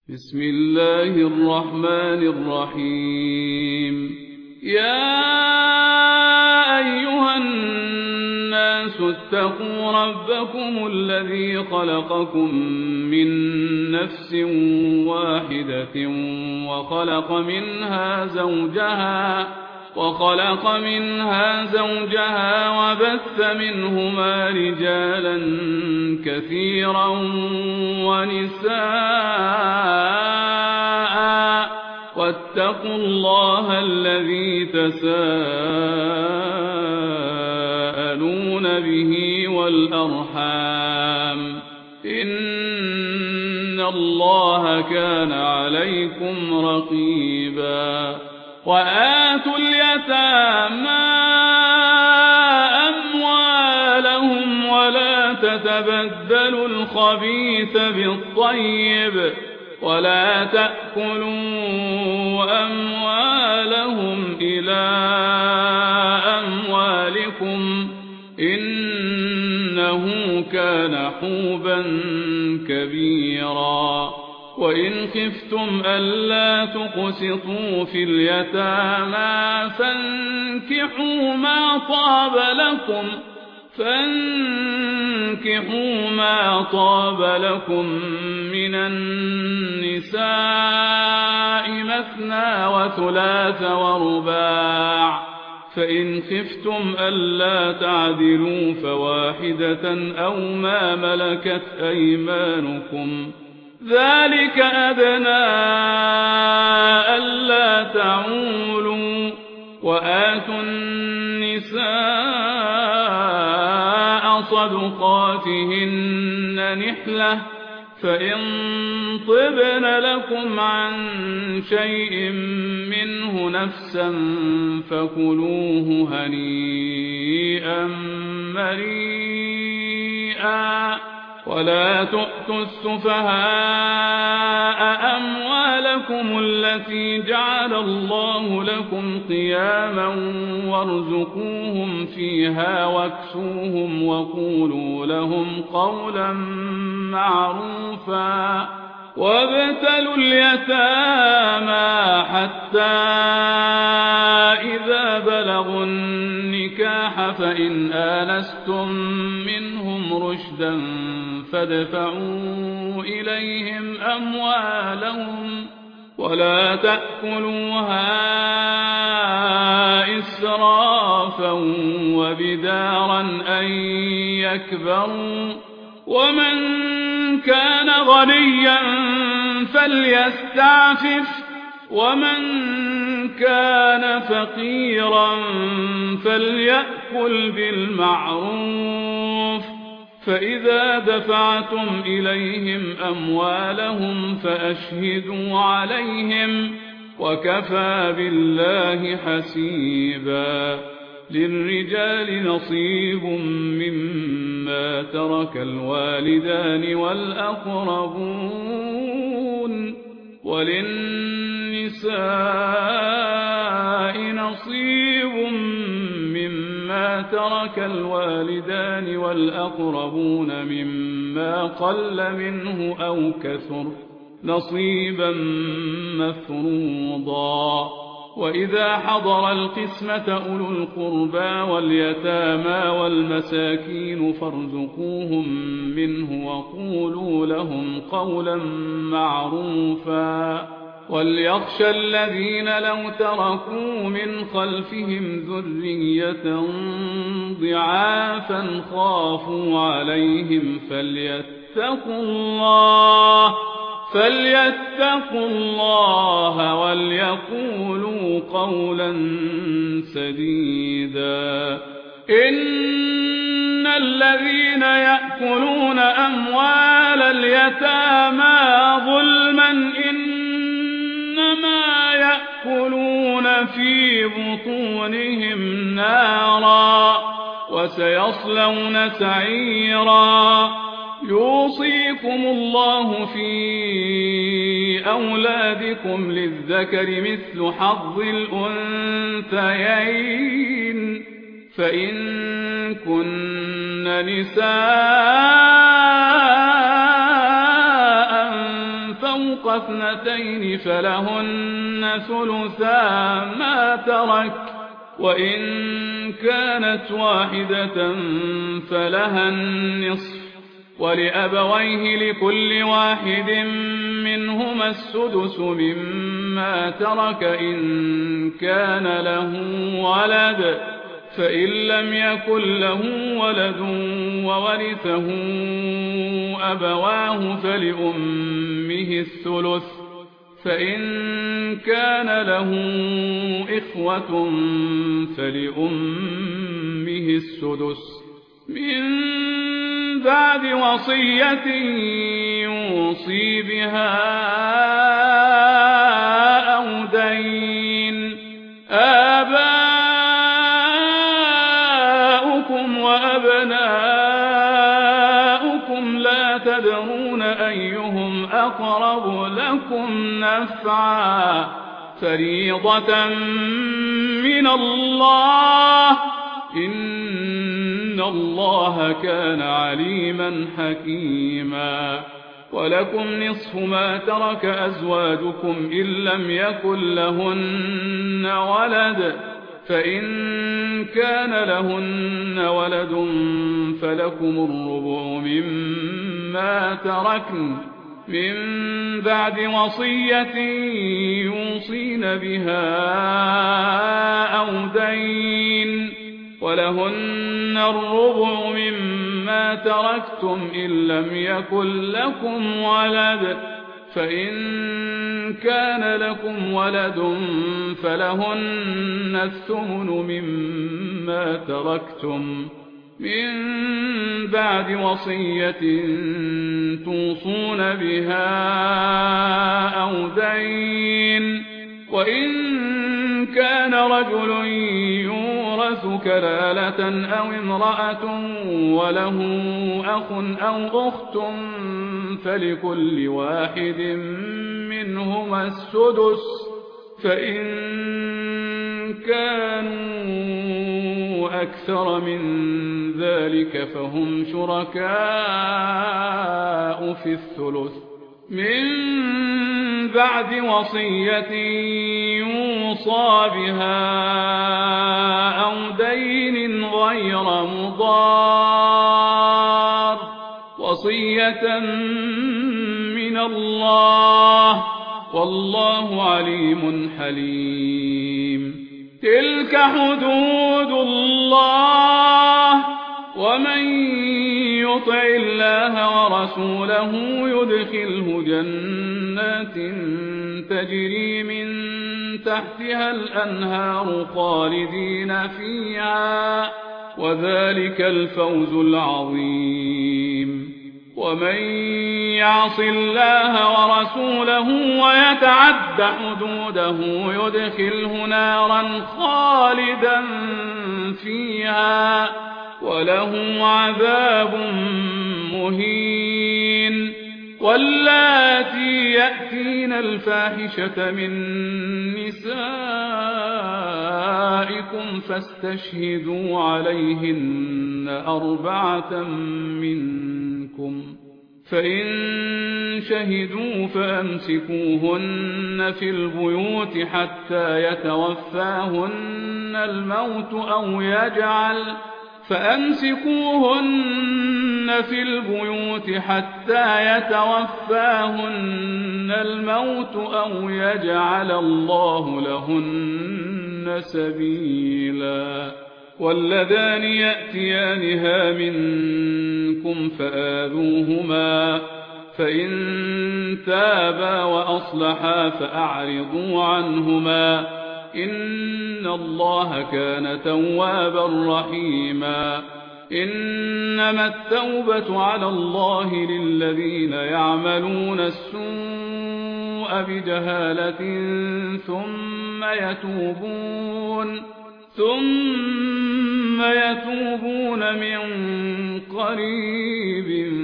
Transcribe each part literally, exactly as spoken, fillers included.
بسم الله الرحمن الرحيم. يا أيها الناس اتقوا ربكم الذي خلقكم من نفس واحدة وخلق منها زوجها وخلق منها زوجها وبث منهما رجالا كثيرا ونساء، واتقوا الله الذي تساءلون به والأرحام، إن الله كان عليكم رقيبا. وآتوا اليتامى أموالهم ولا تتبدلوا الخبيث بالطيب ولا تأكلوا أموالهم إلى أموالكم إنه كان حوبا كبيرا. وإن خفتم ألا تقسطوا في اليتامى فانكحوا ما طاب لكم فانكحوا ما طاب لكم من النساء مثنى وثلاث ورباع، فإن خفتم ألا تعدلوا فواحدة أو ما ملكت أيمانكم، ذلك أدنى ألا تعولوا. وآتوا النساء صدقاتهن نحلة، فإن طبن لكم عن شيء منه نفسا فكلوه هنيئا مريئا. ولا تؤتوا السفهاء أموالكم التي جعل الله لكم قياما وارزقوهم فيها واكسوهم وقولوا لهم قولا معروفا. وابتلوا اليتامى حتى إذا بلغوا النكاح فإن آنستم منهم رشدا فادفعوا إليهم أموالهم ولا تأكلوها إسرافا وبدارا أن يكبروا. ومن كان غنيا فليستعفف ومن كان فقيرا فليأكل بالمعروف. فإذا دفعتم إليهم أموالهم فأشهدوا عليهم وكفى بالله حسيبا. للرجال نصيب مما ترك الوالدان والأقربون وللنساء نصيب مما ترك الوالدان والأقربون مما قل منه أو كثر نصيبا مفروضا. وإذا حضر القسمة أولو القربى واليتامى والمساكين فارزقوهم منه وقولوا لهم قولا معروفا. وليخشى الذين لو تركوا من خلفهم ذرية ضعافا خافوا عليهم فليتقوا الله فليتقوا الله وليقولوا قولا سديدا. إن الذين يأكلون أموال اليتامى ظلما إنما يأكلون في بطونهم نارا وسيصلون سعيرا. يوصيكم الله في أولادكم للذكر مثل حظ الأنثيين، فإن كن نساء فوق اثنتين فلهن ثلثا ما ترك، وإن كانت واحدة فلها النصف، ولأبويه لكل واحد منهما السدس مما ترك إن كان له ولد، فإن لم يكن له ولد وورثه أبواه فلأمه الثلث، فإن كان له إخوة فلأمه السدس من بعد وصية يوصي بها أو دين. آباؤكم وأبناؤكم لا تدرون أيهم أقرب لكم نفعا، فريضة من الله، إن الله كان عليما حكيما. ولكم نصف ما ترك أزواجكم إن لم يكن لهن ولد، فإن كان لهن ولد فلكم الربع مما تركن من بعد وصية يوصين بها أو دين، ولهن الربع مما تركتم إن لم يكن لكم ولد، فإن كان لكم ولد فلهن الثمن مما تركتم من بعد وصية توصون بها أو دين. وإن كان رجل يورث كلالة أو امرأة وله أخ أو أخت فلكل واحد منهما السدس، فإن كانوا أكثر من ذلك فهم شركاء في الثلث من بعد وصية يوصى بها أو دين غير مضار، وصية من الله، والله عليم حليم. تلك حدود الله، ومن يطع الله ورسوله يدخله جنات تجري من تحتها الأنهار خالدين فيها، وذلك الفوز العظيم. ومن يعص الله ورسوله ويتعد حدوده يدخله نارا خالدا فيها وله عذاب مهين. واللاتي يأتين الفاحشة من نسائكم فاستشهدوا عليهن أربعة منكم، فإن شهدوا فأمسكوهن في البيوت حتى يتوفاهن الموت أو يجعل فأمسكوهن في البيوت حتى يتوفاهن الموت أو يجعل الله لهن سبيلا. واللذان يأتيانها منكم فآذوهما، فإن تابا وأصلحا فأعرضوا عنهما، إن الله كان توابا رحيما. إنما التوبة على الله للذين يعملون السوء بجهالة ثم يتوبون ثم يتوبون من قريب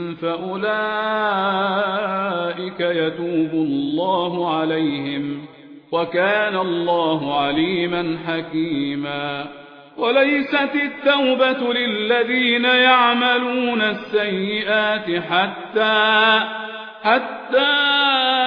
فأولئك يتوب الله عليهم، وكان الله عليما حكيما. وليست التوبة للذين يعملون السيئات حتى حتى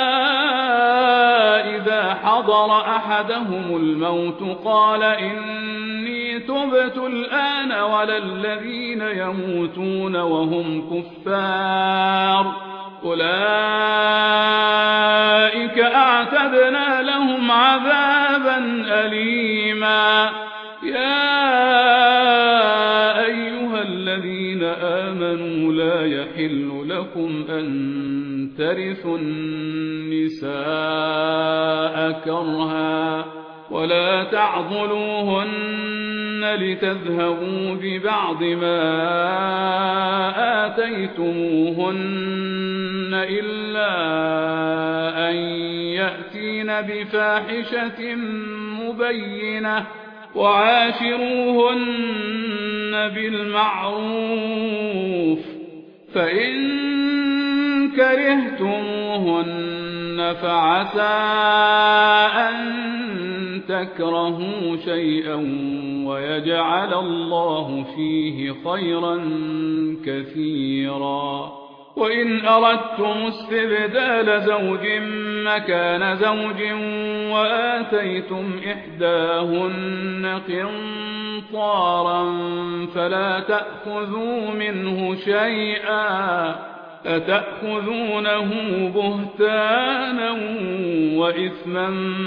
حضر أحدهم الموت قال إني تبت الآن ولا الذين يموتون وهم كفار أولئك أعتدنا لهم عذابا أليما. يا أيها الذين آمنوا لا يحل لكم أن ترثوا النساء كرها ولا تعضلوهن لتذهبوا ببعض ما آتيتموهن إلا أن يأتين بفاحشة مبينة وعاشروهن بالمعروف فإن كرهتموهن فعسى أن تكرهوا شيئا ويجعل الله فيه خيرا كثيرا. وإن أردتم استبدال زوج مكان زوج وآتيتم إحداهن قنطارا فلا تأخذوا منه شيئا أتأخذونه بهتانا وإثما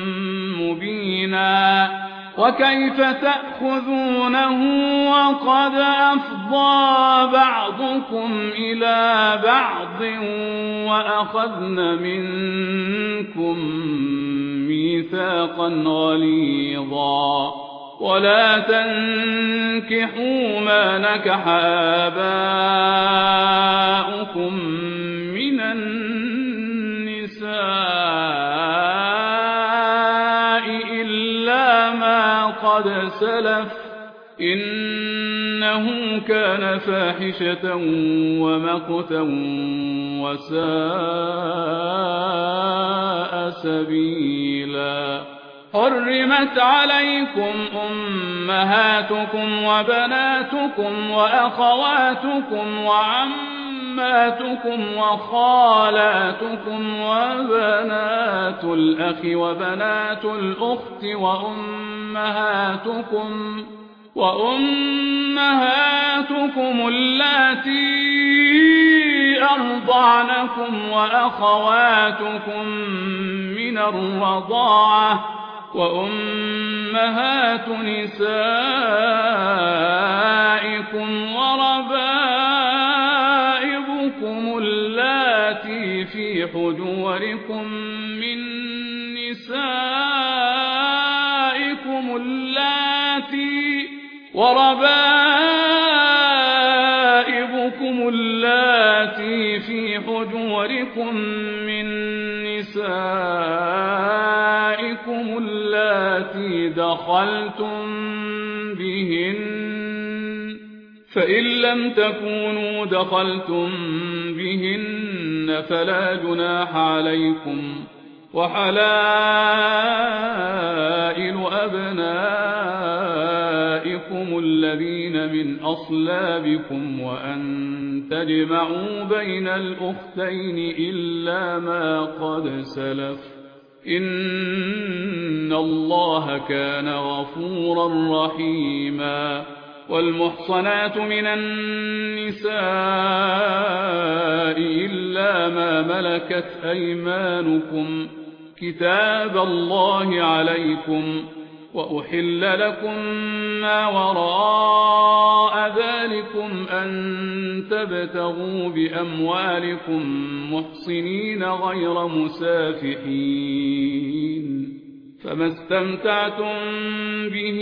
مبينا وكيف تأخذونه وقد أفضى بعضكم إلى بعض وأخذن منكم ميثاقا غليظا ولا تنكحوا ما نكح آباؤكم من النساء إلا ما قد سلف إنه كان فاحشة ومقتا وساء سبيلا. حرمت عليكم أمهاتكم وبناتكم وأخواتكم وعماتكم وخالاتكم وبنات الأخ وبنات الأخت وأمهاتكم وأمهاتكم اللاتي أرضعنكم وأخواتكم من الرضاعة وأمهات نسائكم وربائبكم اللاتي في حجوركم من نسائكم اللاتي وربائبكم اللاتي في حجوركم من نسائكم اللاتي دخلتم بهن فإن لم تكونوا دخلتم بهن فلا جناح عليكم وحلائل أبنائكم الذين من أصلابكم وأن تجمعوا بين الأختين إلا ما قد سلف إن الله كان غفورا رحيما. والمحصنات من النساء إلا ما ملكت أيمانكم كتاب الله عليكم وأحل لكم ما وراء ذلكم أن تبتغوا بأموالكم محصنين غير مسافحين فما استمتعتم به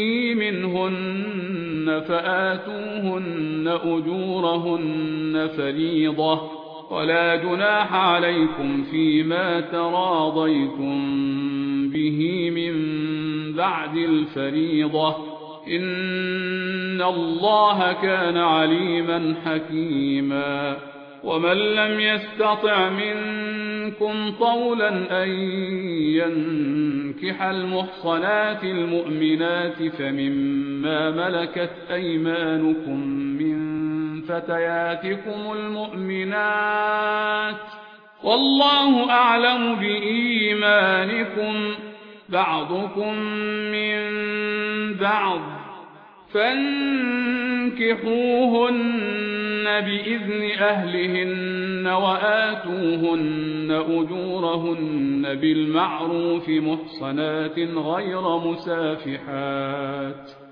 منهن فآتوهن أجورهن فريضة ولا جناح عليكم فيما تراضيتم به من بعد الفريضة إن الله كان عليما حكيما. ومن لم يستطع منكم طولا أن ينكح المحصنات المؤمنات فمما ملكت أيمانكم من فتياتكم المؤمنات والله أعلم بإيمانكم بعضكم من بعض فانكحوهن بإذن أهلهن وآتوهن أجورهن بالمعروف محصنات غير مسافحات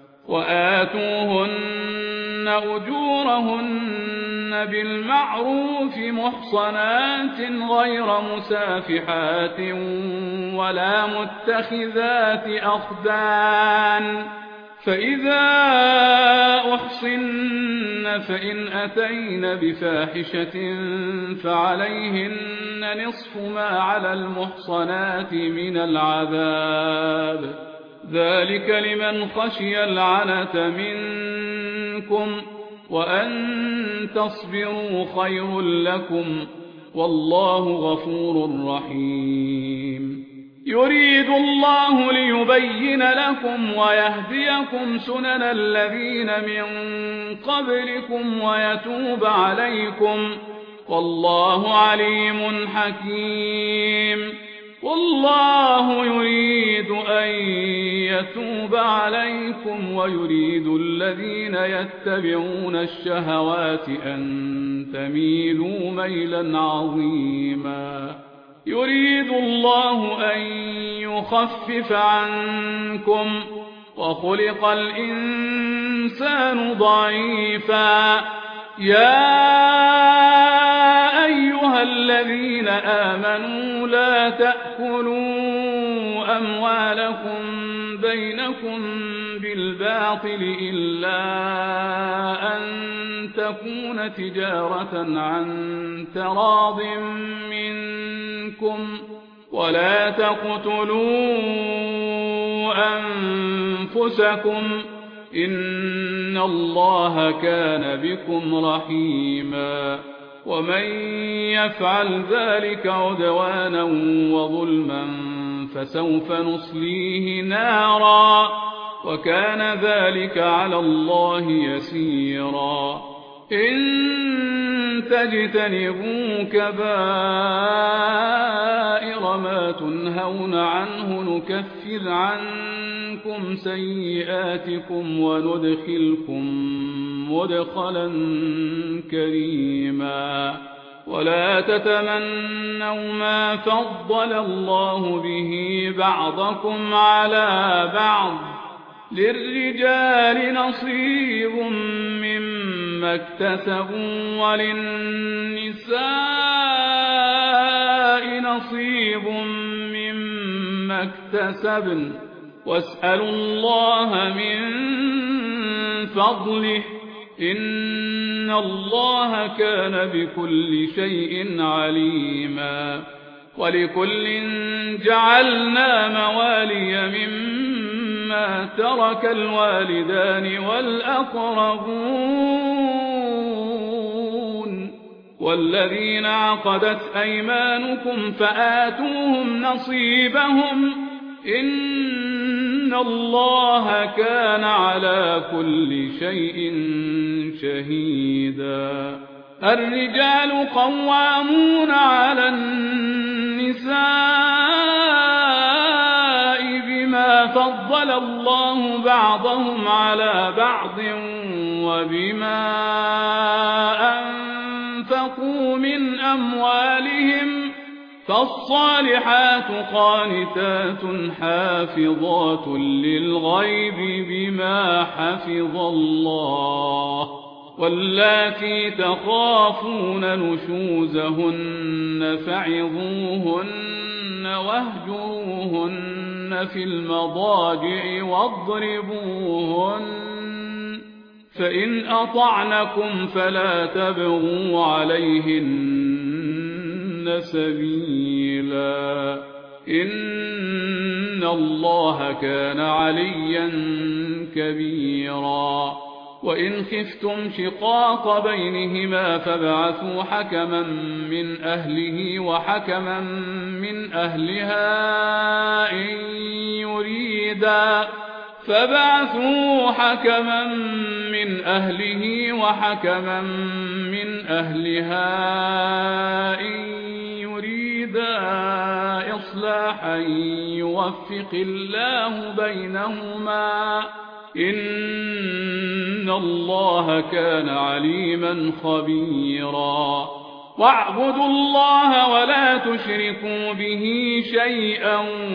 وآتوهن أجورهن بالمعروف محصنات غير مسافحات ولا متخذات أخدان فإذا أحصن فإن أتين بفاحشة فعليهن نصف ما على المحصنات من العذاب ذلك لمن خشي العنة منكم وأن تصبروا خير لكم والله غفور رحيم يريد الله ليبين لكم ويهديكم سنن الذين من قبلكم ويتوب عليكم والله عليم حكيم والله يريد أن يتوب عليكم ويريد الذين يتبعون الشهوات أن تميلوا ميلا عظيما يريد الله أن يخفف عنكم وخلق الإنسان ضعيفا يا أيها الذين آمنوا لا تأكلوا أموالكم بينكم بالباطل إلا أن تكون تجارة عن تراض منكم ولا تقتلوا أنفسكم إن الله كان بكم رحيما ومن يفعل ذلك عدوانا وظلما فسوف نصليه نارا وكان ذلك على الله يسيرا إن تجتنبوا كبائر ما تنهون عنه نكفر عنكم سيئاتكم وندخلكم مدخلا كريما ولا تتمنوا ما فضل الله به بعضكم على بعض للرجال نصيب مما اكتسبوا وللنساء نصيب مما اكتسبن واسألوا الله من فضله إن الله كان بكل شيء عليما ولكل جعلنا موالي مما ترك الوالدان والأقربون والذين عقدت أيمانكم فآتوهم نصيبهم إن الله كان على كل شيء شهيدا الرجال قوامون على النساء بما فضل الله بعضهم على بعض وبما أنفقوا من أموالهم فالصالحات قانتات حافظات للغيب بما حفظ الله واللاتي تخافون نشوزهن فعظوهن واهجروهن في المضاجع واضربوهن فإن أطعنكم فلا تبغوا عليهن سبيلا إن الله كان عليا كبيرا وإن خفتم شقاق بينهما فابعثوا حكما من أهله وحكما من أهلها إن يريدا فابعثوا حكما من أهله وحكما من أهلها إن يريدا إصلاحا يوفق الله بينهما إن الله كان عليما خبيرا واعبدوا الله ولا تشركوا به شيئا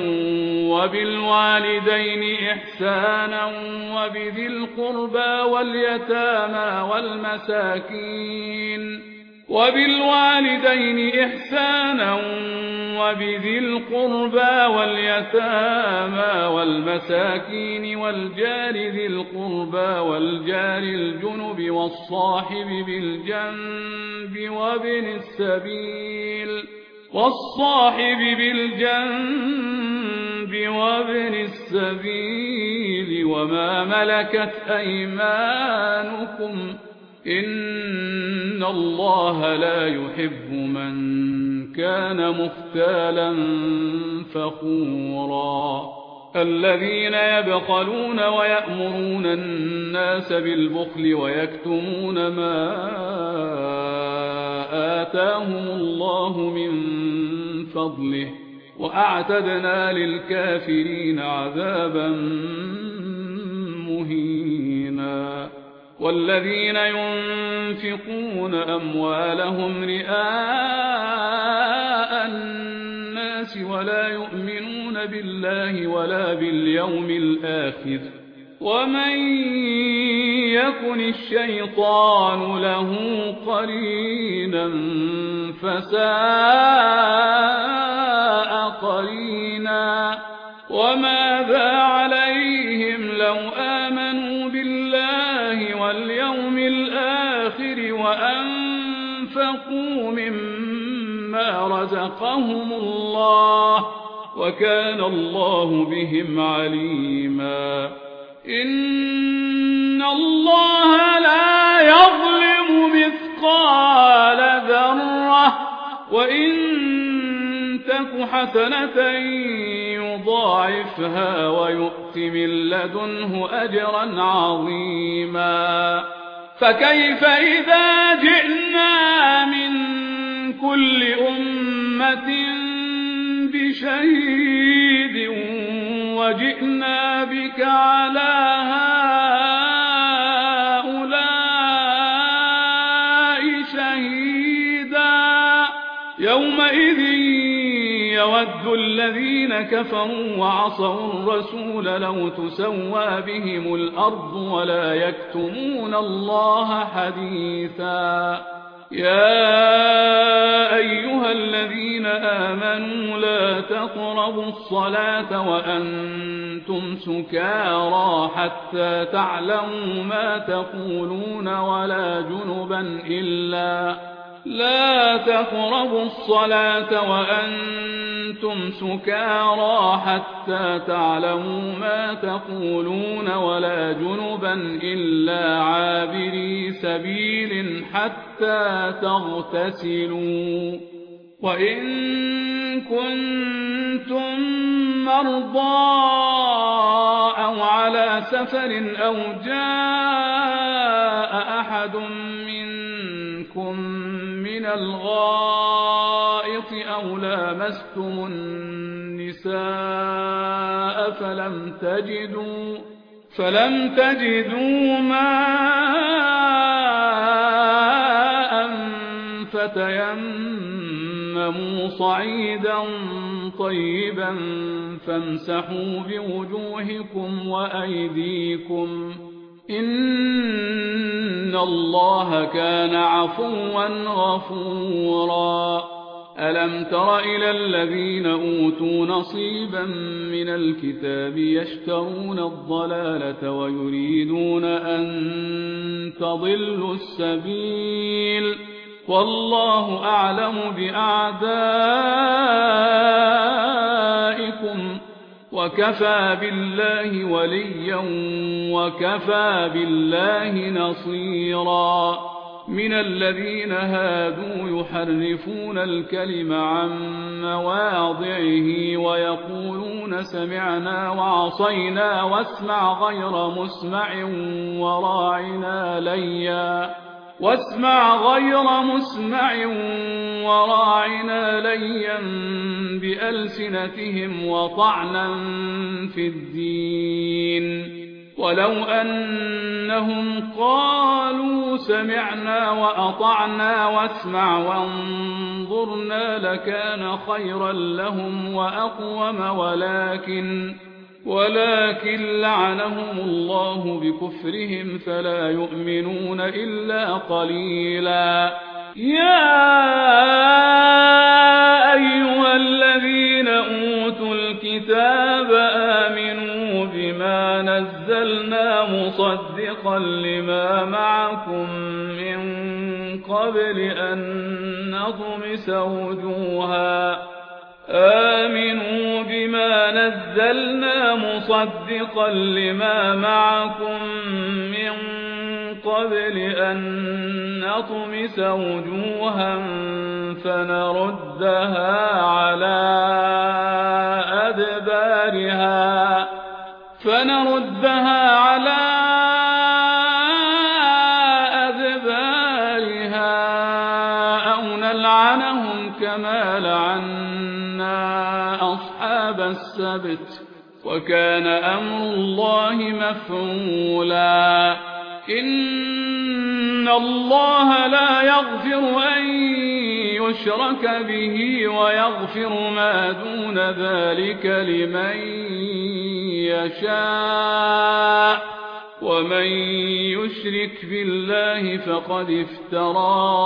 وبالوالدين إحسانا وبذي القربى واليتامى والمساكين وبالوالدين إحسانا وبذي القربى واليتامى والمساكين والجار ذي القربى والجار الجنب والصاحب بالجنب وابن السبيل والصاحب بالجنب وابن السبيل وما ملكت أيمانكم إن الله لا يحب من كان مختالا فخورا الذين يبخلون ويأمرون الناس بالبخل ويكتمون ما آتاهم الله من فضله وأعتدنا للكافرين عذابا مهينا والذين ينفقون أموالهم رئاء الناس ولا يؤمنون بالله ولا باليوم الآخر ومن يكن الشيطان له قرينا فساء قرينا وماذا عليهم لو آمنوا بالله واليوم الآخر وأنفقوا مما رزقهم الله وكان الله بهم عليما إن الله لا يظلم مثقال ذرة وإن تك حسنة يضاعفها ويؤت من لدنه أجرا عظيما فكيف إذا جئنا من كل أمة بشهيد وجئنا بك على هؤلاء شهيدا يومئذ يود الذين كفروا وعصوا الرسول لو تسوى بهم الأرض ولا يكتمون الله حديثا يا أيها الذين آمنوا لا تقربوا الصلاة وأنتم سكارى حتى تعلموا ما تقولون ولا جنبا إلا لا تقربوا الصلاة وأنتم سكارى حتى تعلموا ما تقولون ولا جنبا إلا عابري سبيل حتى تغتسلوا وإن كنتم مرضى أو على سفر أو جاء أحد منكم من الغائط أو لامستم النساء فلم تجدوا فلم تجدوا ماء فتيمموا صعيدا طيبا فامسحوا بوجوهكم وأيديكم إن الله كان عفوا غفورا ألم تر إلى الذين أوتوا نصيبا من الكتاب يشترون الضلالة ويريدون أن تضلوا السبيل والله أعلم بأعدائكم وكفى بالله وليا وكفى بالله نصيرا من الذين هادوا يحرفون الكلم عن مواضعه ويقولون سمعنا وعصينا واسمع غير مسمع وراعنا ليا واسمع غير مسمع وراعنا ليا بألسنتهم وطعنا في الدين ولو أنهم قالوا سمعنا وأطعنا واسمع وانظرنا لكان خيرا لهم وأقوم ولكن ولكن لعنهم الله بكفرهم فلا يؤمنون إلا قليلا. يا أيها الذين أوتوا الكتاب آمنوا بما نزلنا مصدقا لما معكم من قبل أن نطمس وجوها آمنوا بما نزلنا مصدقا لما معكم من قبل أن نطمس وجوها فنردها على أدبارها فنردها على أدبارها أو نلعنهم كما لعنا أصحاب السبت وكان أمر الله مفعولا. إن الله لا يغفر أن يشرك به ويغفر ما دون ذلك لمن يشاء ومن يشرك بالله فقد افترى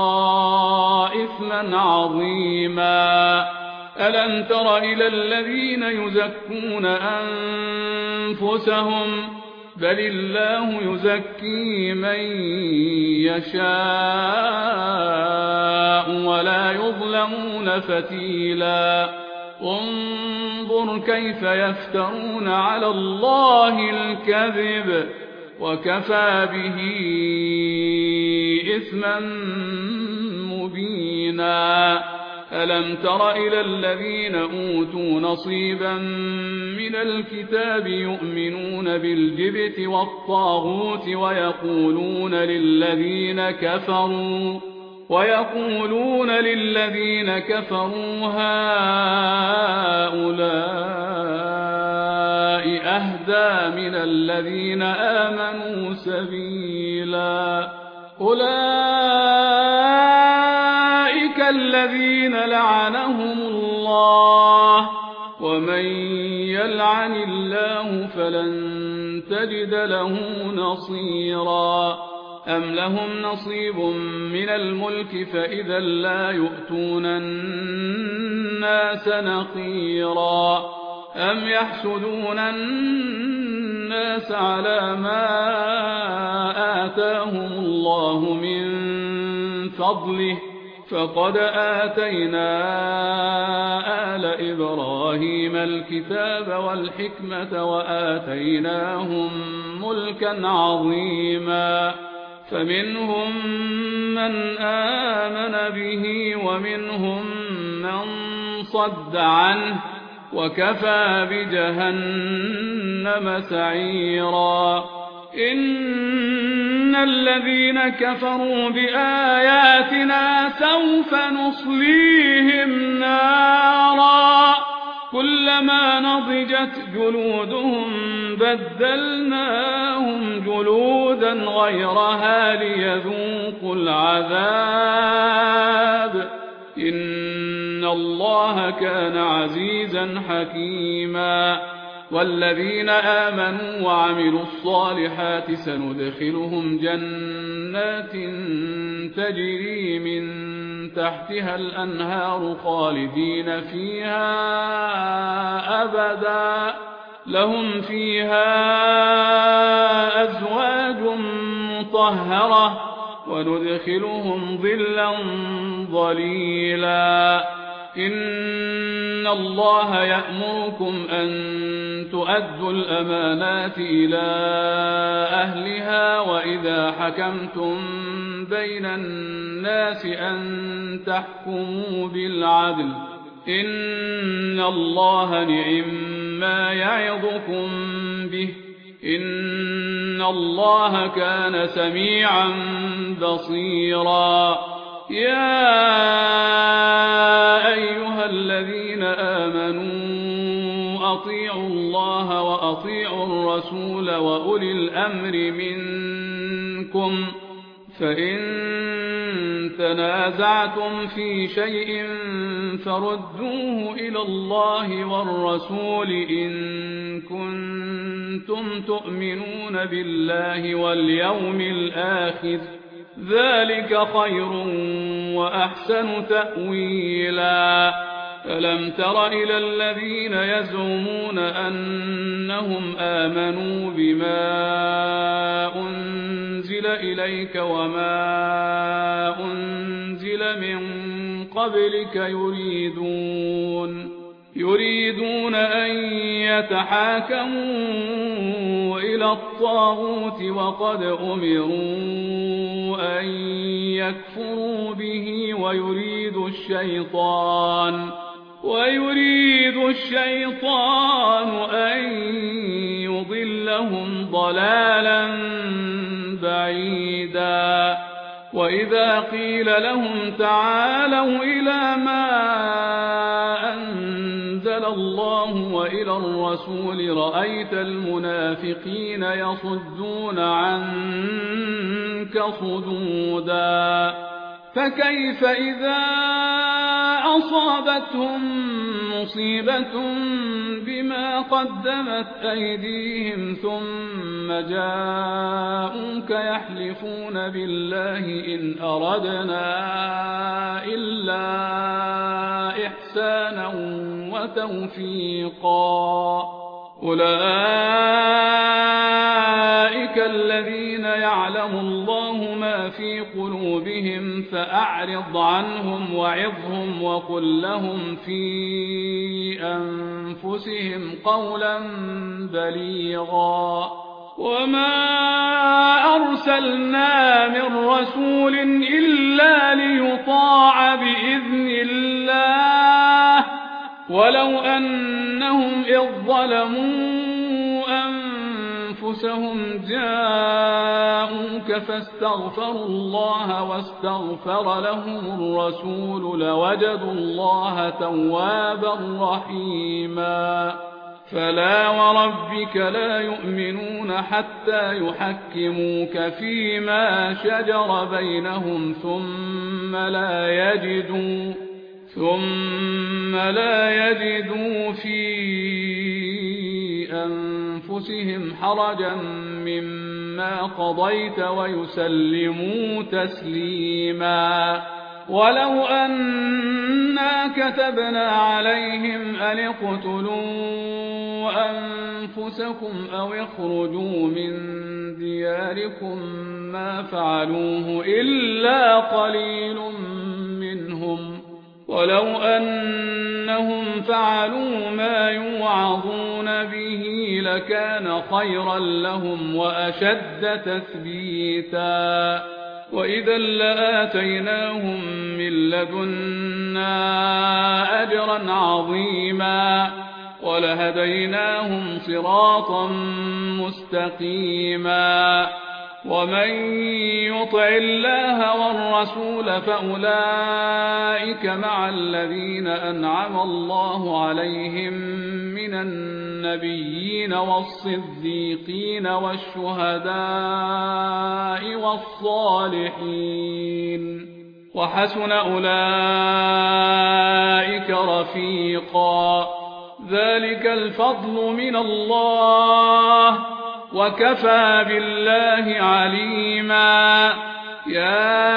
إثما عظيما. ألم تر إلى الذين يزكون أنفسهم بل الله يزكي من يشاء ولا يظلمون فتيلا. انظر كيف يفترون على الله الكذب وكفى به إثما مبينا. ألم تر إلى الذين أوتوا نصيبا من الكتاب يؤمنون بالجبت والطاغوت ويقولون للذين كفروا ويقولون للذين كفروا هؤلاء أهدى من الذين آمنوا سبيلا. أولئك الذين لعنهم الله ومن يلعن الله فلن تجد له نصيرا. أم لهم نصيب من الملك فإذا لا يؤتون الناس نقيرا. أم يحسدون الناس على ما آتاهم الله من فضله فقد آتينا آل إبراهيم الكتاب والحكمة وآتيناهم ملكا عظيما. فمنهم من آمن به ومنهم من صد عنه وكفى بجهنم سعيرا. إن الذين كفروا بآياتنا سوف نصليهم نارا كلما نضجت جلودهم بدلناهم جلودا غيرها ليذوقوا العذاب إن الله كان عزيزا حكيما. والذين آمنوا وعملوا الصالحات سندخلهم جنات تجري من تحتها الأنهار خالدين فيها أبدا لهم فيها أزواج مطهرة وندخلهم ظلا ظليلا. إن الله يأمركم أن تؤدوا الأمانات إلى أهلها وإذا حكمتم بين الناس أن تحكموا بالعدل إن الله نعم ما يعظكم به إن الله كان سميعا بصيرا يا أيها الذين آمنوا أطيعوا الله وأطيعوا الرسول وأولي الأمر منكم فإن تنازعتم في شيء فردوه إلى الله والرسول إن كنتم تؤمنون بالله واليوم الآخر ذلك خير وأحسن تأويلا ألم تر إلى الذين يزعمون أنهم آمنوا بما أنزل إليك وما أنزل من قبلك يريدون يريدون أن يتحاكموا إلى الطاغوت وقد أمروا أن يكفروا به ويريد الشيطان ويريد الشيطان أن يضلهم ضلالا بعيدا وإذا قيل لهم تعالوا إلى ما أنزل الله وإلى الرسول رأيت المنافقين يصدون عنك صدودا فكيف إذا أصابتهم مصيبة بما قدمت أيديهم ثم جاءوك يحلفون بالله إن أردنا إلا إحسانا وتوفيقا أولئك الذين يعلم الله ما في قلوبهم فأعرض عنهم وعظهم وقل لهم في أنفسهم قولا بليغا وما أرسلنا من رسول إلا ليطاع بإذن الله ولو أنهم إذ ظلموا أنفسهم جاءوك فاستغفروا الله واستغفر لهم الرسول لوجدوا الله توابا رحيما فلا وربك لا يؤمنون حتى يحكموك فيما شجر بينهم ثم لا يجدوا ثم لا يجدوا في أنفسهم حرجا مما قضيت ويسلموا تسليما ولو أنا كتبنا عليهم أن اقتلوا أنفسكم أو اخرجوا من دياركم ما فعلوه إلا قليل منهم ولو أنهم فعلوا ما يوعظون به لكان خيرا لهم وأشد تثبيتا وإذا لآتيناهم من لدنا أجرا عظيما ولهديناهم صراطا مستقيما ومن يطع الله والرسول فأولئك مع الذين أنعم الله عليهم من النبيين والصديقين والشهداء والصالحين وحسن أولئك رفيقا ذلك الفضل من الله وكفى بالله عليما يا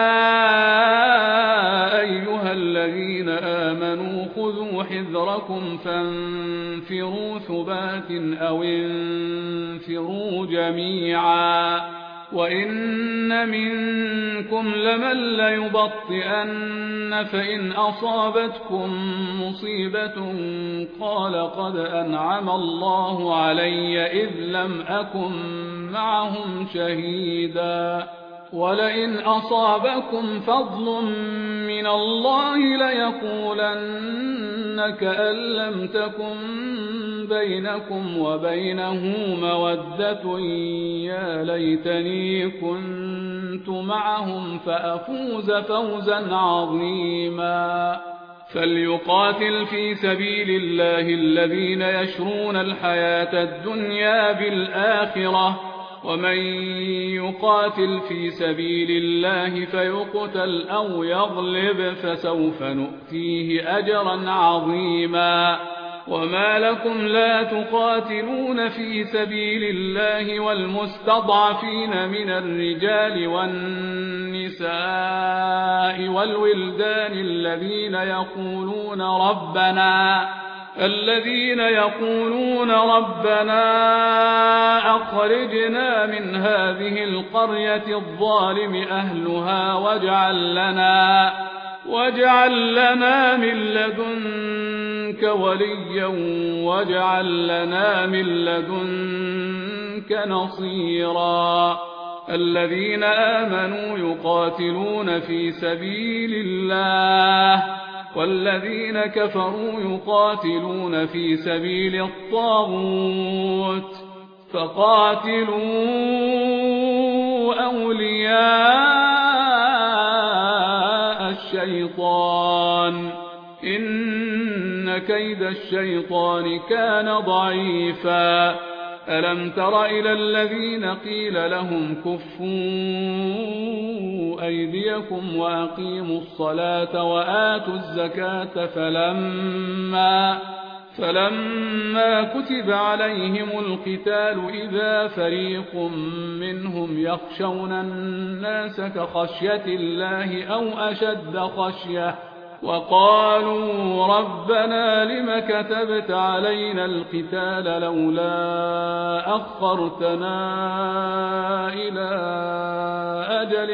أيها الذين آمنوا خذوا حذركم فانفروا ثبات أو انفروا جميعا وإن منكم لمن ليبطئن فإن أصابتكم مصيبة قال قد أنعم الله علي إذ لم أكن معهم شهيدا ولئن أصابكم فضل من الله ليقولن كأن لم تكن بينكم وبينه مودة يا ليتني كنت معهم فأفوز فوزا عظيما فليقاتل في سبيل الله الذين يشرون الحياة الدنيا بالآخرة ومن يقاتل في سبيل الله فيقتل أو يغلب فسوف نؤتيه أجرا عظيما وما لكم لا تقاتلون في سبيل الله والمستضعفين من الرجال والنساء والولدان الذين يقولون ربنا الذين يقولون ربنا أخرجنا من هذه القرية الظالم أهلها واجعل لنا واجعل لنا من لدنك وليا واجعل لنا من لدنك نصيرا الذين آمنوا يقاتلون في سبيل الله والذين كفروا يقاتلون في سبيل الطاغوت فقاتلوا أولياء الشيطان إن كيد الشيطان كان ضعيفا ألم تر إلى الذين قيل لهم كفوا أيديكم وأقيموا الصلاة وآتوا الزكاة فلما فلما كتب عليهم القتال إذا فريق منهم يخشون الناس كخشية الله أو أشد خشية وقالوا ربنا لم كتبت علينا القتال لولا أخرتنا إلى أجل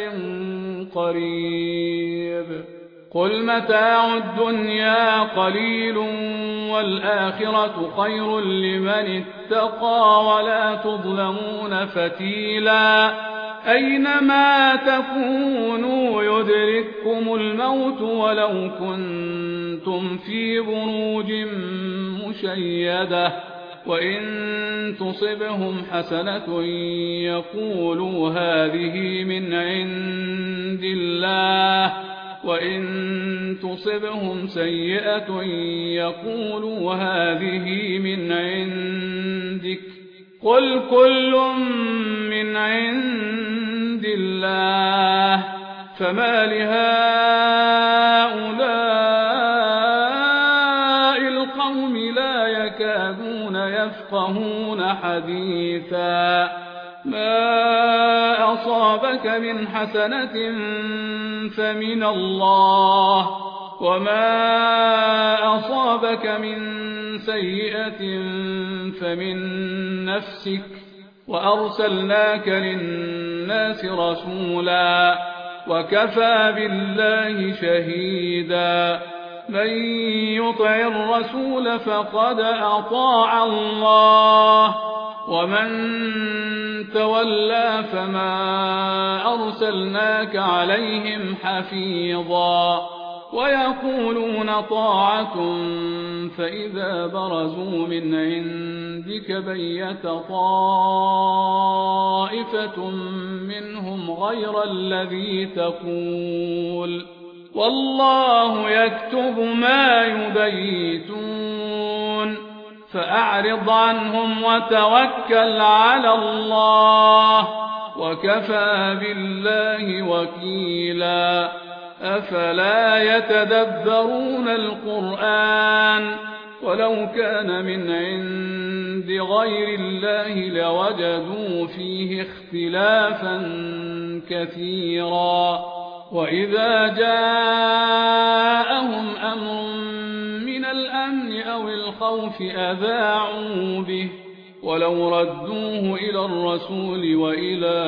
قريب قل متاع الدنيا قليل والآخرة خير لمن اتقى ولا تظلمون فتيلا أينما تكونوا يدرككم الموت ولو كنتم في بروج مشيدة وإن تصبهم حسنة يقولوا هذه من عند الله وإن تصبهم سيئة يقولوا هذه من عندك قل كل من عند الله فما لهؤلاء القوم لا يكادون يفقهون حديثا ما أصابك من حسنة فمن الله وما أصابك من سيئة فمن نفسك وأرسلناك للناس رسولا وكفى بالله شهيدا من يطع الرسول فقد أطاع الله ومن تولى فما أرسلناك عليهم حفيظا ويقولون طاعة فإذا برزوا من عندك بيت طائفة منهم غير الذي تقول والله يكتب ما يبيتون فأعرض عنهم وتوكل على الله وكفى بالله وكيلا أفلا يتدبرون القرآن ولو كان من عند غير الله لوجدوا فيه اختلافا كثيرا وإذا جاءهم أمر من الأمن أو الخوف أذاعوا به ولو ردوه إلى الرسول وإلى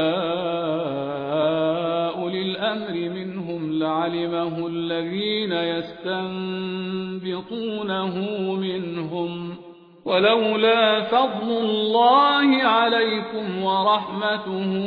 أولي الأمر منهم لعلمه الذين يستنبطونه منهم ولولا فضل الله عليكم ورحمته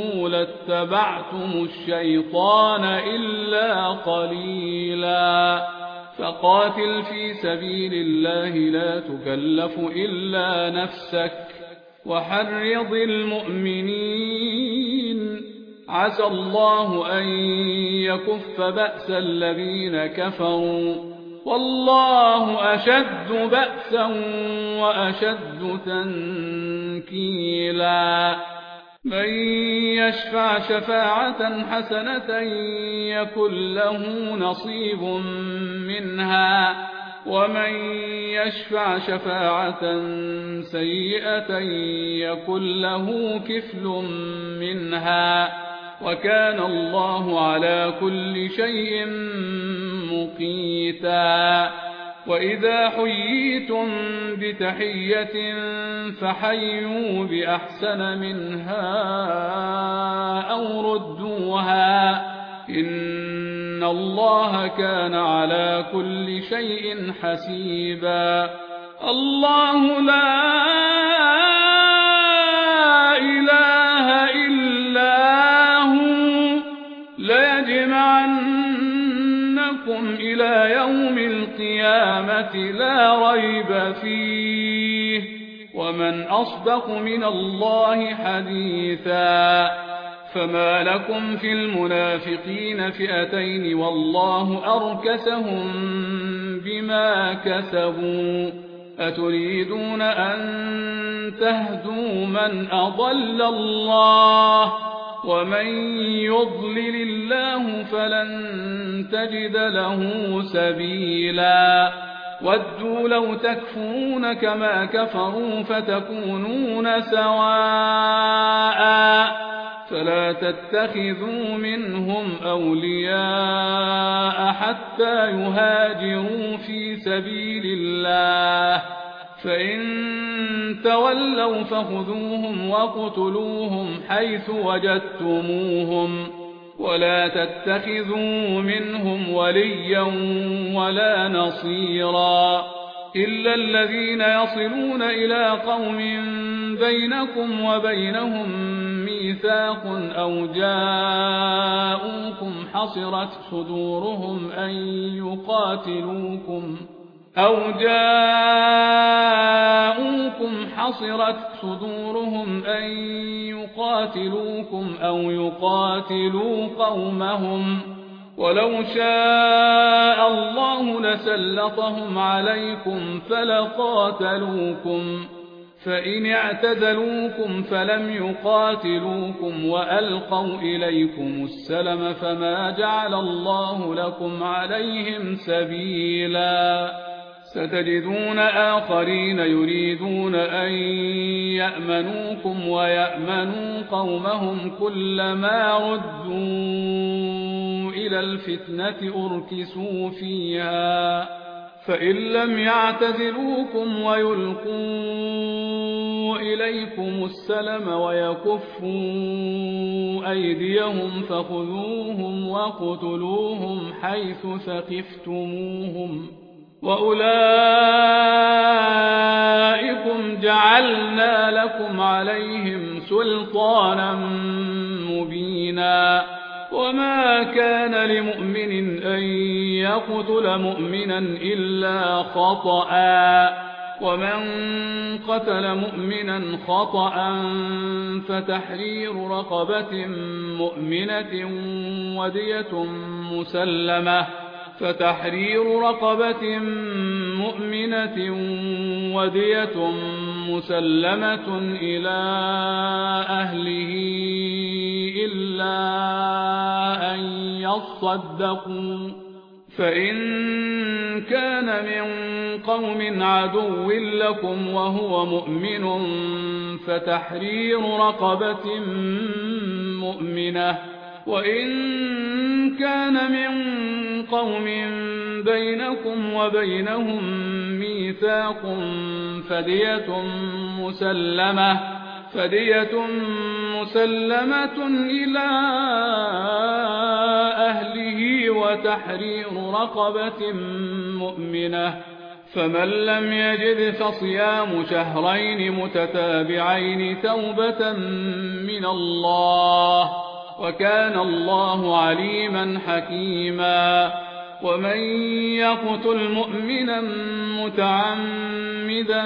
لاتبعتم الشيطان إلا قليلا فقاتل في سبيل الله لا تكلف إلا نفسك وحرض المؤمنين عسى الله أن يكف بأس الذين كفروا والله أشد بأسا وأشد تنكيلا من يشفع شفاعة حسنة يكن له نصيب منها ومن يشفع شفاعة سيئة يكن له كفل منها وكان الله على كل شيء مقيتا وإذا حييتم بتحية فحيوا بأحسن منها أو ردوها إن الله كان على كل شيء حسيبا الله لا إله إلا هو ليجمعنكم إلى يوم القيامة لا ريب فيه ومن أصدق من الله حديثا فما لكم في المنافقين فئتين والله أركسهم بما كسبوا أتريدون أن تهدوا من أضل الله ومن يضلل الله فلن تجد له سبيلا ودوا لو تكفرون كما كفروا فتكونون سواء فلا تتخذوا منهم أولياء حتى يهاجروا في سبيل الله فإن تولوا فخذوهم وقتلوهم حيث وجدتموهم ولا تتخذوا منهم وليا ولا نصيرا إلا الذين يصلون إلى قوم بينكم وبينهم ميثاق أو جاءوكم حصرت صدورهم أن يقاتلوكم أو جاءوكم حصرت صدورهم أن يقاتلوكم أو يقاتلوا قومهم ولو شاء الله لسلطهم عليكم فلقاتلوكم فإن اعتزلوكم فلم يقاتلوكم وألقوا إليكم السلم فما جعل الله لكم عليهم سبيلا ستجدون آخرين يريدون أن يأمنوكم ويأمنوا قومهم كلما ردوا إلى الفتنة أركسوا فيها فإن لم يعتزلوكم ويلقوا إليكم السلم ويكفوا أيديهم فخذوهم وقتلوهم حيث ثقفتموهم وأولئكم جعلنا لكم عليهم سلطانا مبينا وما كان لمؤمن أن يقتل مؤمنا إلا خطأ ومن قتل مؤمنا خطأ فتحرير رقبة مؤمنة ودية مسلمة فتحرير رقبة مؤمنة ودية مسلمة إلى أهله إلا أن يصدقوا فإن كان من قوم عدو لكم وهو مؤمن فتحرير رقبة مؤمنة وإن كان من قوم بينكم وبينهم ميثاق فدية مسلمة فدية مسلمة إلى أهله وتحرير رقبة مؤمنة فمن لم يجد فصيام شهرين متتابعين توبة من الله وكان الله عليما حكيما ومن يقتل مؤمنا متعمدا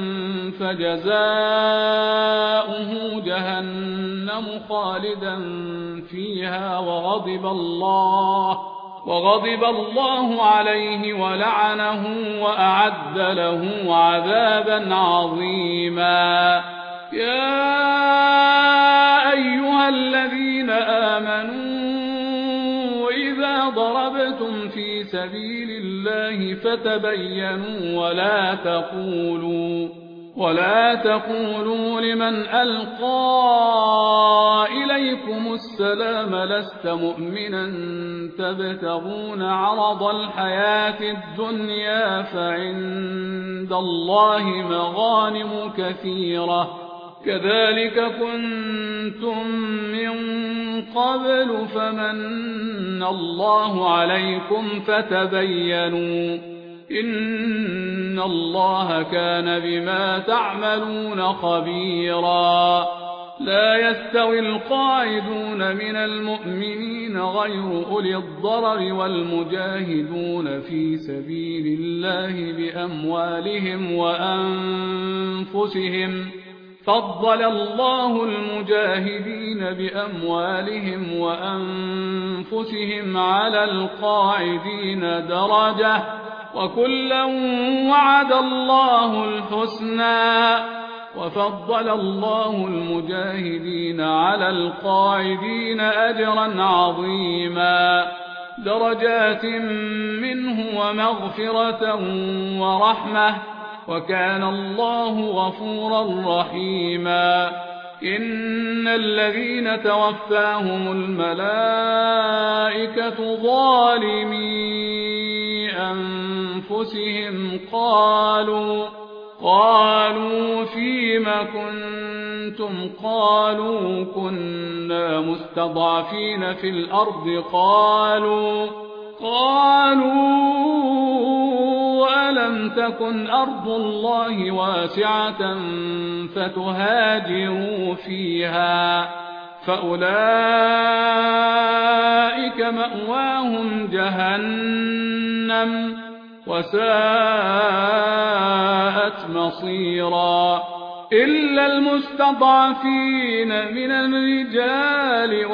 فجزاؤه جهنم خالدا فيها وغضب الله وغضب الله عليه ولعنه وأعد له عذابا عظيما. يا أيها الذين آمنوا إذا ضربتم في سبيل الله فتبينوا ولا تقولوا ولا تقولوا لمن ألقى إليكم السلام لست مؤمنا تبتغون عرض الحياة الدنيا فعند الله مغانم كثيرة كذلك كنتم من قبل فمن الله عليكم فتبينوا إن الله كان بما تعملون خبيرا. لا يستوي القاعدون من المؤمنين غير أولي الضرر والمجاهدون في سبيل الله بأموالهم وأنفسهم فضل الله المجاهدين بأموالهم وأنفسهم على القاعدين درجة وكلا وعد الله الحسنى وفضل الله المجاهدين على القاعدين أجرا عظيما درجات منه ومغفرة ورحمة وكان الله غفورا رحيما. إن الذين توفاهم الملائكة ظالمي أنفسهم قالوا قالوا فيم كنتم قالوا كنا مستضعفين في الأرض قالوا قالوا ألم تكن أرض الله واسعة فتهاجروا فيها فأولئك مأواهم جهنم وساءت مصيرا. إلا المستضعفين من الرجال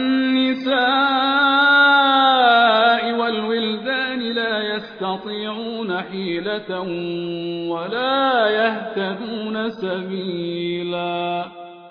والنساء والولدان لا يستطيعون حيلة ولا يهتدون سبيلا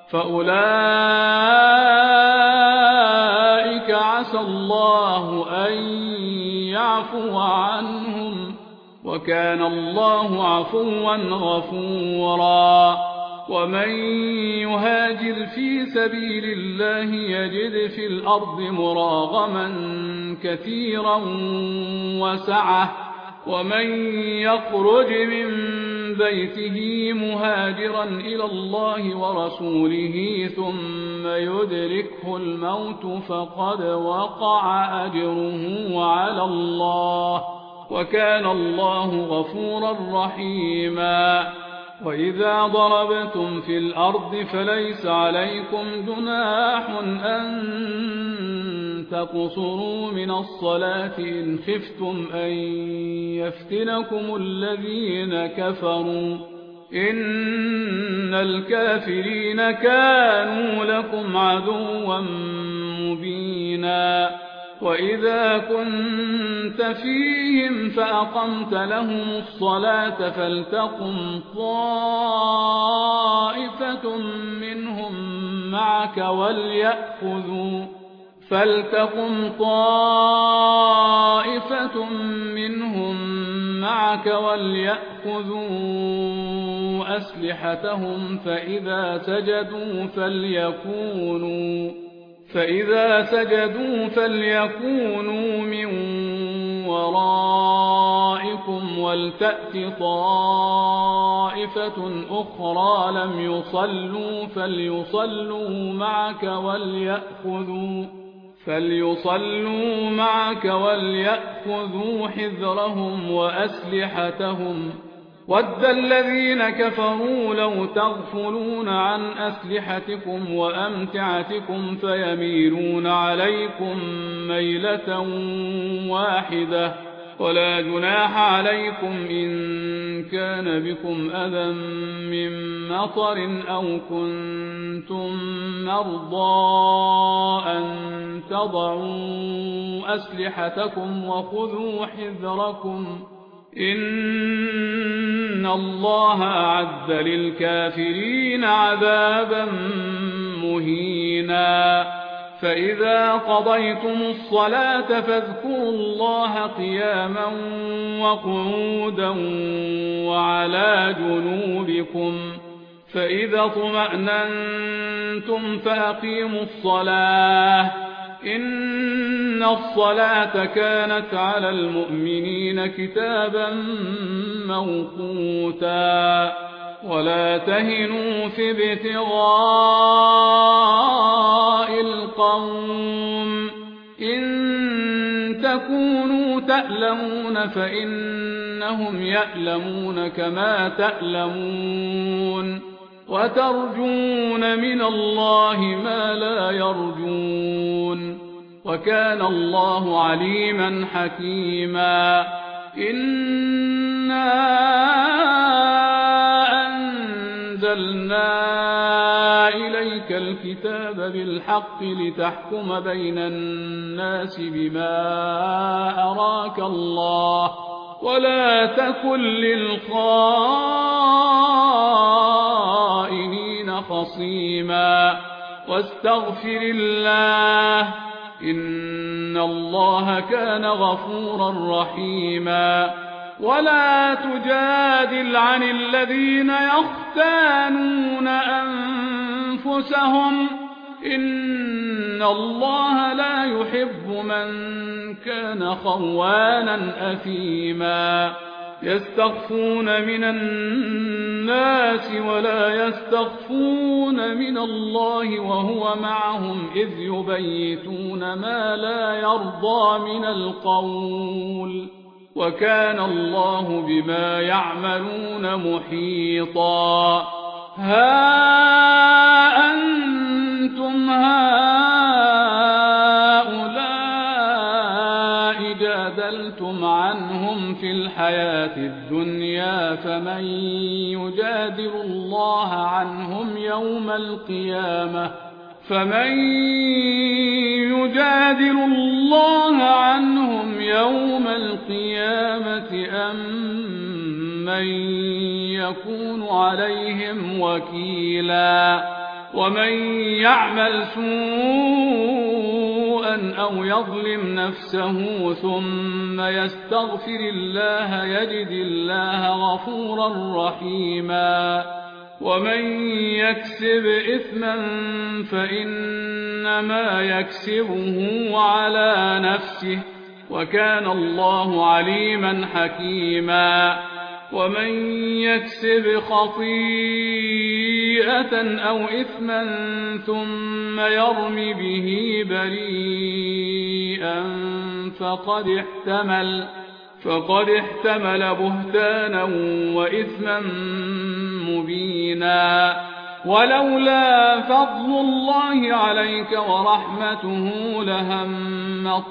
فأولئك عسى الله أن يعفو عنهم وكان الله عفوا غفورا. ومن يهاجر في سبيل الله يجد في الأرض مراغما كثيرا وسعة ومن يخرج من بيته مهاجرا إلى الله ورسوله ثم يدركه الموت فقد وقع أجره على الله وكان الله غفورا رحيما. وإذا ضربتم في الأرض فليس عليكم جناح أن تقصروا من الصلاة إن خفتم أن يفتنكم الذين كفروا إن الكافرين كانوا لكم عدوا مبينا. وإذا كنت فيهم فأقمت لهم الصلاة فلتقم طائفة منهم معك وليأخذوا فلتقم طائفة منهم معك وليأخذوا أسلحتهم فإذا سجدوا فليكونوا فإذا سجدوا فليكونوا من ورائكم ولتأت طائفة أخرى لم يصلوا فليصلوا معك وليأخذوا فليصلوا معك وليأخذوا حذرهم وأسلحتهم ود الذين كفروا لو تغفلون عن أسلحتكم وأمتعتكم فيميلون عليكم ميلة واحدة ولا جناح عليكم إن كان بكم أذى من مطر أو كنتم مرضى أن تضعوا أسلحتكم وخذوا حذركم إن الله أعد للكافرين عذابا مهينا فإذا قضيتم الصلاة فاذكروا الله قياما وقعودا وعلى جنوبكم فإذا اطمأننتم فأقيموا الصلاة إن الصلاة كانت على المؤمنين كتابا موقوتا ولا تهنوا في ابتغاء القوم إن تكونوا تألمون فإنهم يألمون كما تألمون وترجون من الله ما لا يرجون وكان الله عليما حكيما إنا أنزلنا إليك الكتاب بالحق لتحكم بين الناس بما أراك الله ولا تكن للخائنين خصيما واستغفر الله إن الله كان غفورا رحيما ولا تجادل عن الذين يختانون أنفسهم إن الله لا يحب من كان خوانا أثيما يستخفون من الناس ولا يستخفون من الله وهو معهم إذ يبيتون ما لا يرضى من القول وكان الله بما يعملون محيطا ها أنتم هؤلاء جادلتم عنهم في الحياة الدنيا فمن يجادل الله عنهم يوم القيامة فمن يجادل الله عنهم يوم القيامة أم من يكون عليهم وكيلا ومن يعمل سوءا أو يظلم نفسه ثم يستغفر الله يجد الله غفورا رحيما ومن يكسب إثما فإنما يكسبه على نفسه وكان الله عليما حكيما ومن يكسب خطيئة أو إثما ثم يرم به بريئا فقد احتمل فقد احتمل بهتانا وإثما مبينا ولولا فضل الله عليك ورحمته لهمت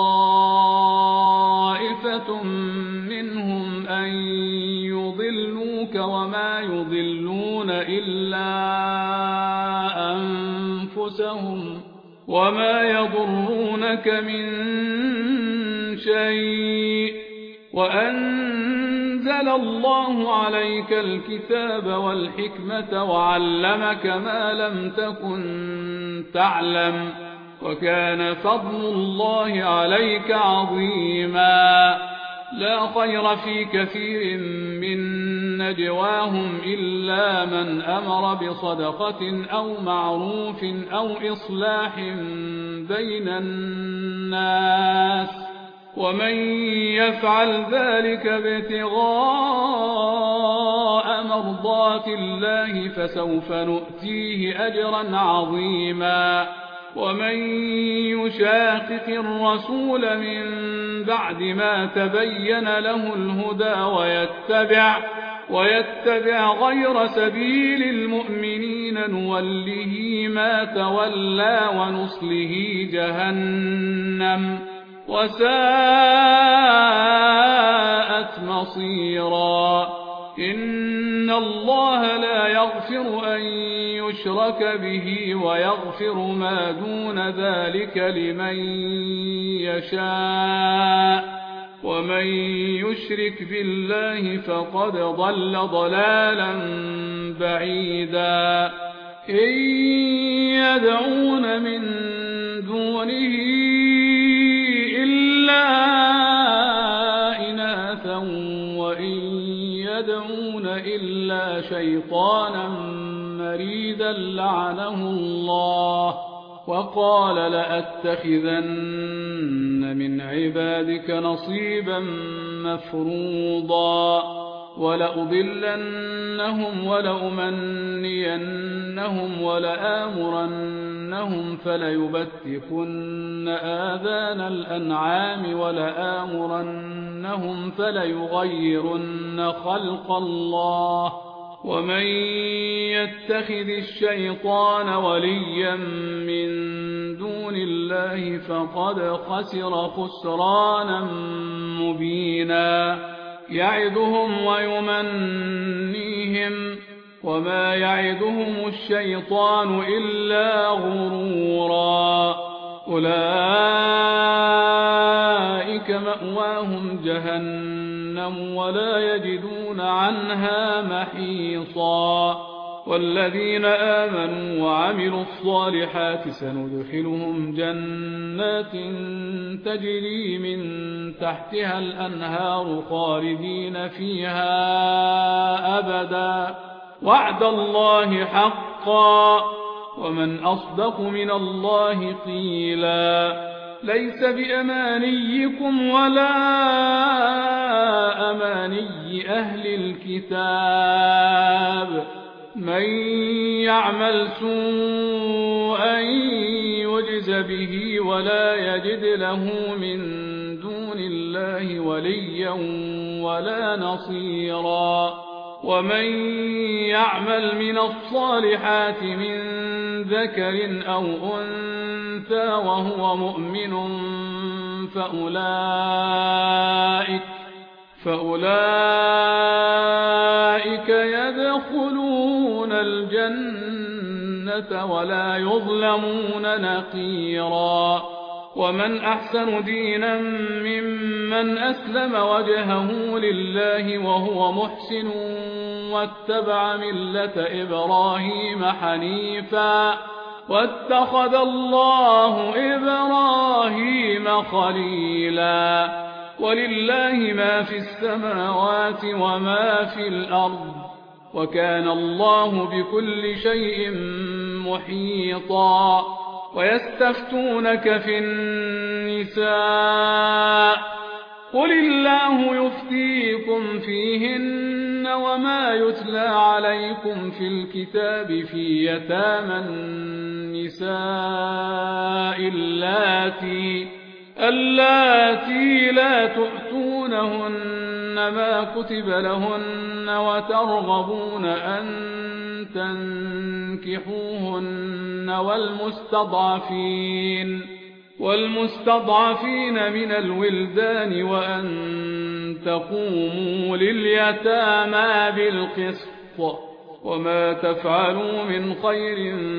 طائفة منهم أن يضلوك وما يضلون إلا أنفسهم وما يضرونك من شيء وأنزل الله عليك الكتاب والحكمة وعلمك ما لم تكن تعلم وكان فضل الله عليك عظيما لا خير في كثير من نجواهم إلا من أمر بصدقة أو معروف أو إصلاح بين الناس ومن يفعل ذلك ابتغاء مرضات الله فسوف نؤتيه أجرا عظيما ومن يشاقق الرسول من بعد ما تبين له الهدى ويتبع ويتبع غير سبيل المؤمنين نوله ما تولى ونصله جهنم وساءت مصيرا إن الله لا يغفر أن يشرك به ويغفر ما دون ذلك لمن يشاء ومن يشرك بالله فقد ضل ضلالا بعيدا إن يدعون من دونه إلا إناثا وإن يدعون إلا شيطانا مريدا لعنه الله وقال لأتخذن من عبادك نصيبا مفروضا ولأضلنهم ولأمنينهم ولآمرنهم فليبتكن آذان الأنعام ولآمرنهم فليغيرن خلق الله ومن يتخذ الشيطان وليا من دون الله فقد خسر خسرانا مبينا يعدهم ويمنيهم وما يعدهم الشيطان إلا غرورا أولئك مأواهم جهنم ولا يجدون عنها محيصا والذين آمنوا وعملوا الصالحات سندخلهم جنات تجري من تحتها الأنهار خالدين فيها أبدا وعد الله حقا ومن أصدق من الله قيلا ليس بأمانيكم ولا أماني أهل الكتاب من يعمل سوءا يجز به ولا يجد له من دون الله وليا ولا نصيرا ومن يعمل من الصالحات من ذكر أو أنثى وهو مؤمن فأولئك فأولئك يدخلون الجنة ولا يظلمون نقيرا ومن أحسن دينا ممن أسلم وجهه لله وهو محسن واتبع ملة إبراهيم حنيفا واتخذ الله إبراهيم خليلا ولله ما في السماوات وما في الأرض وكان الله بكل شيء محيطا ويستفتونك في النساء قل الله يفتيكم فيهن وما يتلى عليكم في الكتاب في يتامى النساء اللاتي اللاتي لا تؤتونهن ما كتب لهن وترغبون أن تنكحوهن والمستضعفين والمستضعفين من الولدان وأن تقوموا لليتامى بالقسط وما تفعلوا من خير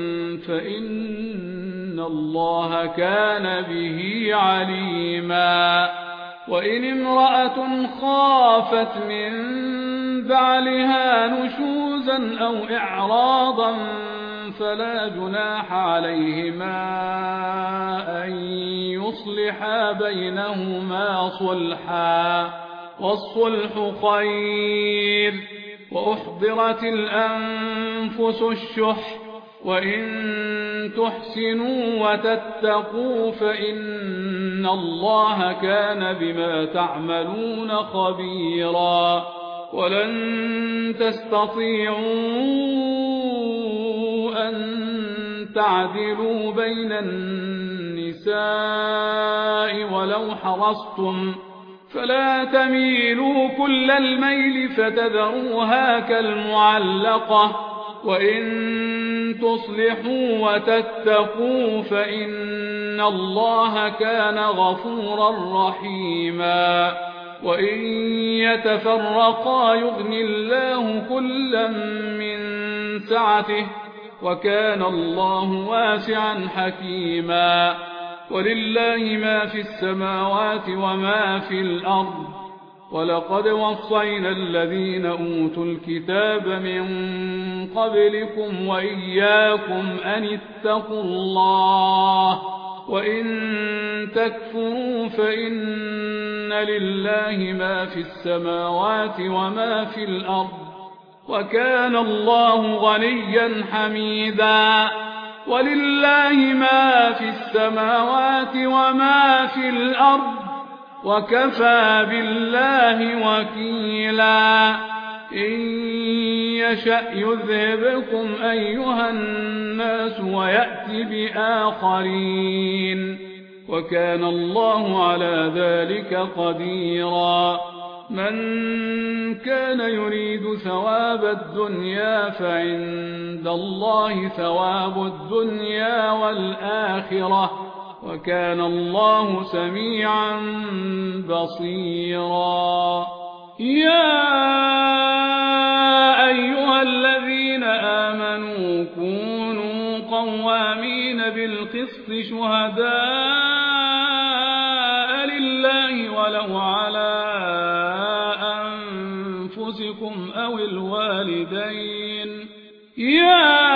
فإن الله كان به عليما وإن امرأة خافت من بعلها نشوزا أو إعراضا فلا جناح عليهما أن يصلحا بينهما صلحا والصلح خير وأحضرت الأنفس الشح وإن تحسنوا وتتقوا فإن الله كان بما تعملون خبيرا ولن تستطيعوا أن تعدلوا بين النساء ولو حرصتم فلا تميلوا كل الميل فتذروها كالمعلقة وإن تصلحوا وتتقوا فإن الله كان غفورا رحيما وإن يتفرقا يغن الله كلا من سعته وكان الله واسعا حكيما ولله ما في السماوات وما في الأرض ولقد وصينا الذين أوتوا الكتاب من قبلكم وإياكم أن اتقوا الله وإن تكفروا فإن لله ما في السماوات وما في الأرض وكان الله غنيا حميدا ولله ما في السماوات وما في الأرض وكفى بالله وكيلا إن يشأ يذهبكم أيها الناس ويأت بآخرين وكان الله على ذلك قديرا من كان يريد ثواب الدنيا فعند الله ثواب الدنيا والآخرة وكان الله سميعا بصيرا يا أيها الذين آمنوا كونوا قوامين بالقسط شهداء لله ولو على أنفسكم أو الوالدين يا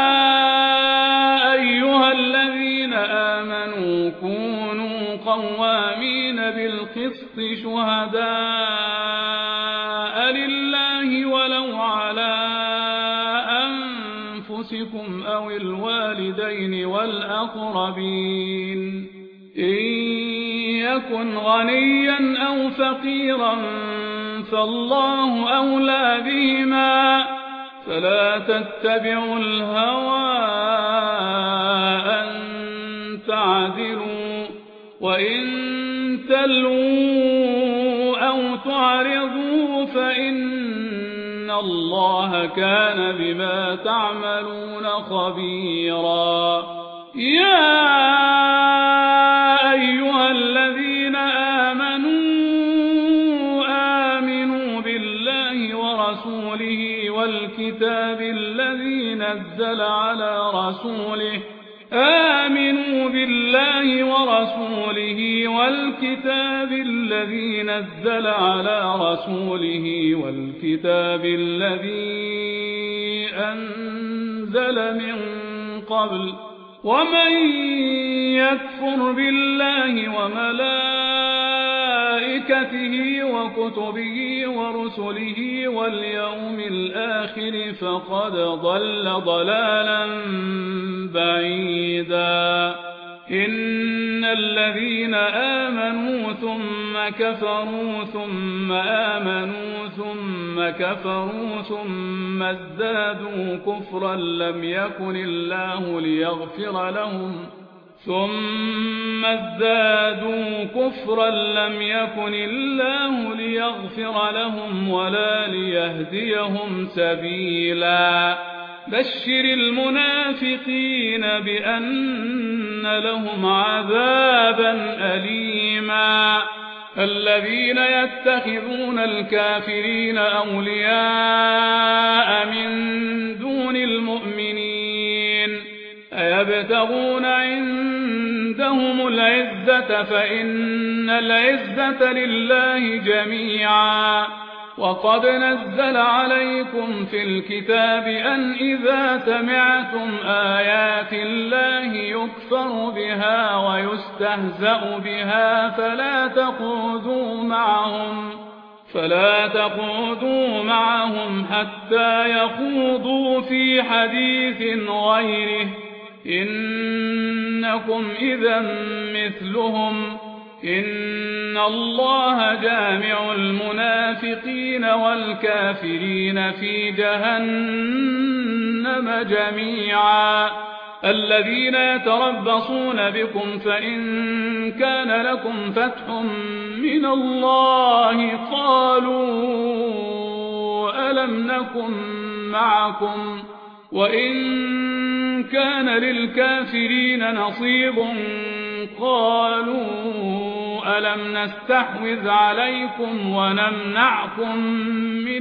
أيها الذين آمنوا كونوا قوامين بالقسط شهداء لله ولو على أنفسكم أو الوالدين والأقربين إن يكن غنيا أو فقيرا فالله أولى بهما فلا تتبعوا الهوى أن تعدلوا وإن تلووا أو تعرضوا فإن الله كان بما تعملون خبيرا يا أيها الذين آمنوا آمنوا بالله ورسوله والكتاب الذي نزل على رسوله آمنوا بالله ورسوله والكتاب الذي نزل على رسوله والكتاب الذي أنزل من قبل ومن يكفر بالله وملائكته وكتبه ورسله واليوم الآخر فقد ضل ضلالا بعيدا إن الذين آمنوا ثم كفروا ثم آمنوا ثم كفروا ثم ازدادوا كفرا لم يكن الله ليغفر لهم ثم ازدادوا كفرا لم يكن الله ليغفر لهم ولا ليهديهم سبيلا بشر المنافقين بأن لهم عذابا أليما الذين يتخذون الكافرين أولياء من دون المؤمنين أيبتغون عندهم العزة فإن العزة لله جميعا وقد نزل عليكم في الكتاب أن إذا سمعتم آيات الله يكفر بها ويستهزأ بها فلا تقعدوا معهم فلا تقعدوا معهم حتى يخوضوا في حديث غيره إنكم إذا مثلهم إن الله جامع المنافقين والكافرين في جهنم جميعا الذين يتربصون بكم فإن كان لكم فتح من الله قالوا ألم نكن معكم وإن كان للكافرين نصيب قالوا ألم نستحوذ عليكم ونمنعكم من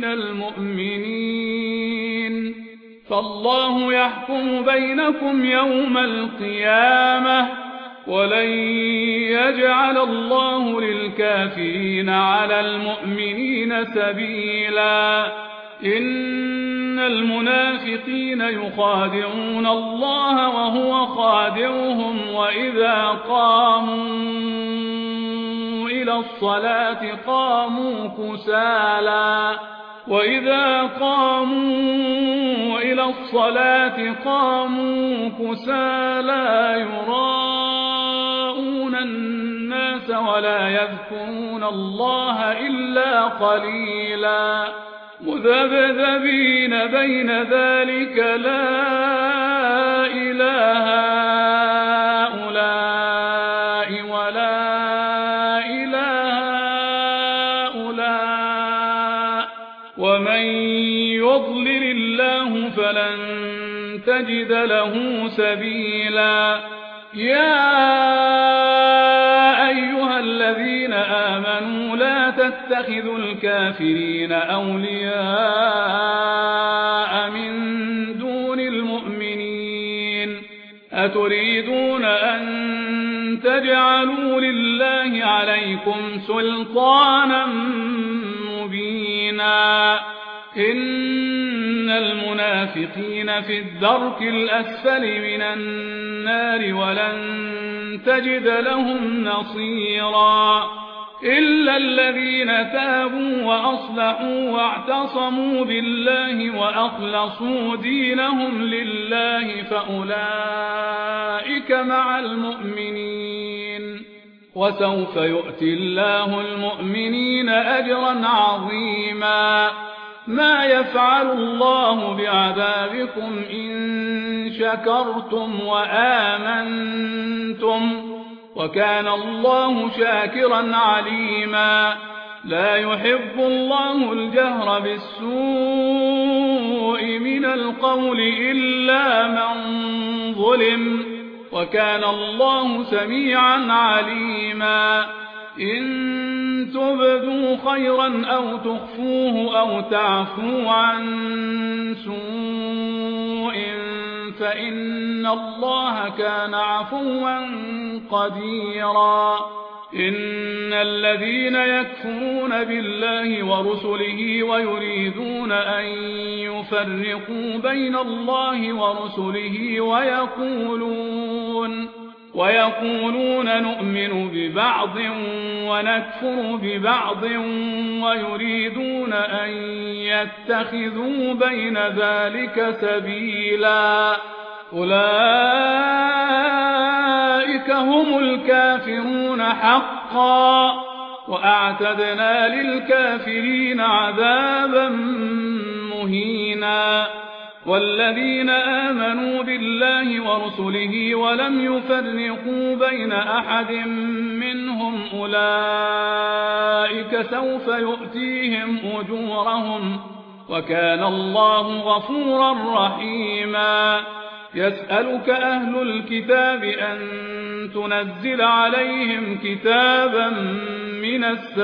المؤمنين فالله يحكم بينكم يوم القيامة ولن يجعل الله للكافرين على المؤمنين سبيلا إن المنافقين يخادعون الله وهو خادعهم وإذا قاموا إلى الصلاة قاموا كسالى وإذا قاموا إلى الصلاة قاموا كسالى يراءون الناس ولا يذكرون الله إلا قليلا مذبذبين بين ذلك لا إله هؤلاء ولا إله هؤلاء ومن يضلل الله فلن تجد له سبيلا يا أيها الذين آمنوا لا تتخذوا الكافرين أولياء من دون المؤمنين أتريدون أن تجعلوا لله عليكم سلطانا مبينا إن المنافقين في الدرك الأسفل من النار ولن تجد لهم نصيرا إلا الذين تابوا وأصلحوا واعتصموا بالله وأخلصوا دينهم لله فأولئك مع المؤمنين وسوف يؤتي الله المؤمنين أجرا عظيما ما يفعل الله بعذابكم إن شكرتم وآمنتم وكان الله شاكرا عليما لا يحب الله الجهر بالسوء من القول إلا من ظلم وكان الله سميعا عليما إن تبدوا خيرا أو تخفوه أو تعفوا عن سوء فإن الله كان عفوا قديرا إن الذين يكفرون بالله ورسله ويريدون أن يفرقوا بين الله ورسله ويقولون ويقولون نؤمن ببعض ونكفر ببعض ويريدون أن يتخذوا بين ذلك سبيلا أولئك هم الكافرون حقا وأعتدنا للكافرين عذابا مهينا والذين آمنوا بالله ورسله ولم يفرقوا بين أحد منهم أولئك سوف يؤتيهم أجورهم وكان الله غفورا رحيما يسألك أهل الكتاب أن تنزل عليهم كتابا من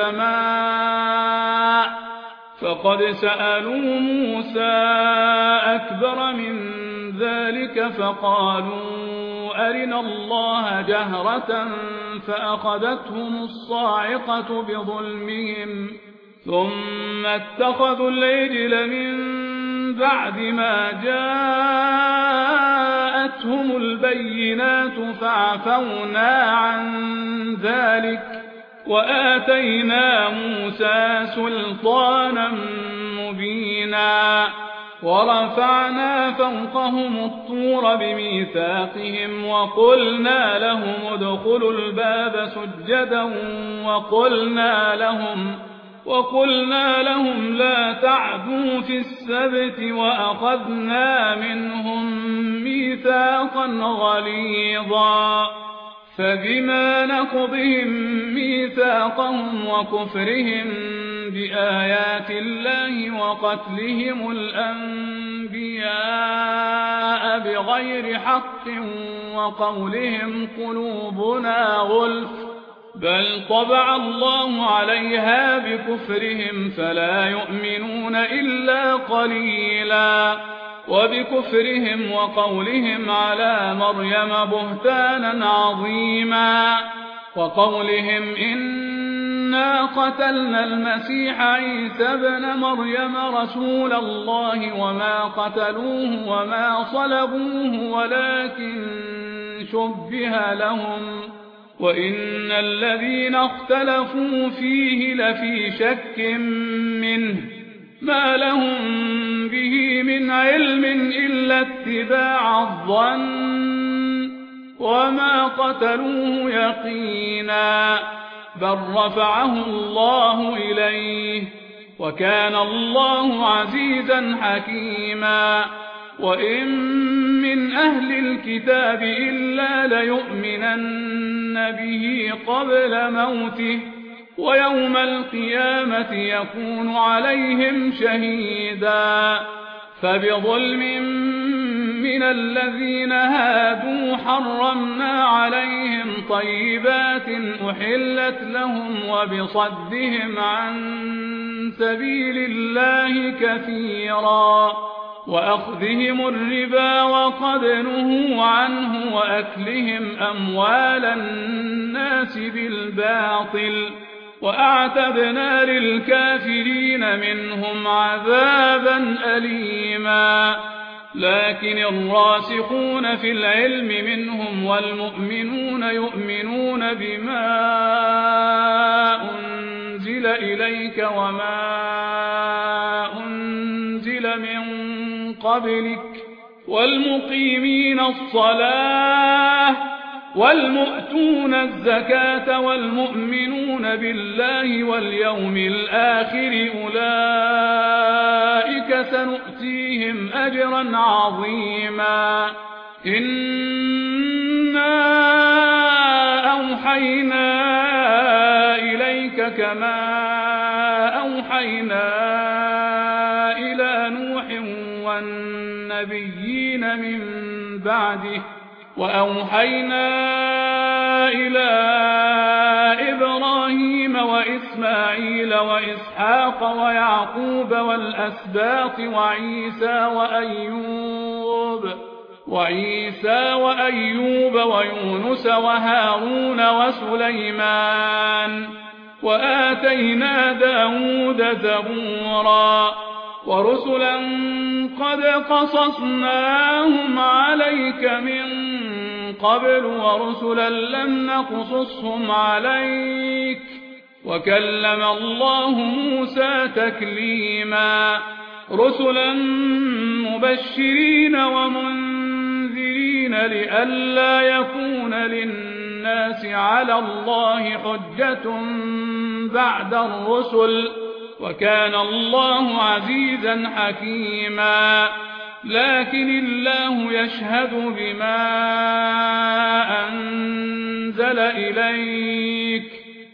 السماء فقد سألوا موسى أكبر من ذلك فقالوا أرنا الله جهرة فأخذتهم الصاعقة بظلمهم ثم اتخذوا العجل من بعد ما جاءتهم البينات فعفونا عن ذلك وآتينا موسى سلطانا مبينا ورفعنا فوقهم الطور بميثاقهم وقلنا لهم ادخلوا الباب سجدا وقلنا لهم وقلنا لهم لا تعدوا في السبت وأخذنا منهم ميثاقا غليظا فبما نقضهم ميثاقهم وكفرهم بآيات الله وقتلهم الأنبياء بغير حق وقولهم قلوبنا غلف بل طبع الله عليها بكفرهم فلا يؤمنون إلا قليلا وبكفرهم وقولهم على مريم بهتانا عظيما وقولهم إنا قتلنا المسيح عيسى ابن مريم رسول الله وما قتلوه وما صلبوه ولكن شبه لهم وإن الذين اختلفوا فيه لفي شك منه ما لهم به من علم إلا اتباع الظن وما قتلوه يقينا بل رفعه الله إليه وكان الله عزيزا حكيما وإن من أهل الكتاب إلا ليؤمنن به قبل موته ويوم القيامة يكون عليهم شهيدا فبظلم من الذين هادوا حرمنا عليهم طيبات أحلت لهم وبصدهم عن سبيل الله كثيرا وأخذهم الربا وقد نهوا عنه وأكلهم أموال الناس بالباطل وأعتدنا للكافرين منهم عذابا أليما لكن الراسخون في العلم منهم والمؤمنون يؤمنون بما أنزل إليك وما أنزل من قبلك والمقيمين الصلاة والمؤتون الزكاة والمؤمنون بالله واليوم الآخر أولئك سنؤتيهم أجرا عظيما إنا أوحينا إليك كما أوحينا إلى نوح والنبيين من بعده وأوحينا إلى إبراهيم وإسماعيل وإسحاق ويعقوب والأسباط وعيسى وأيوب وعيسى وأيوب ويونس وهارون وسليمان وآتينا داود زبورا ورسلا قد قصصناهم عليك من قبل ورسلا لم نقصصهم عليك وكلم الله موسى تكليما رسلا مبشرين ومنذرين لئلا يكون للناس على الله حجة بعد الرسل وكان الله عزيزا حكيما لكن الله يشهد بما أنزل إليك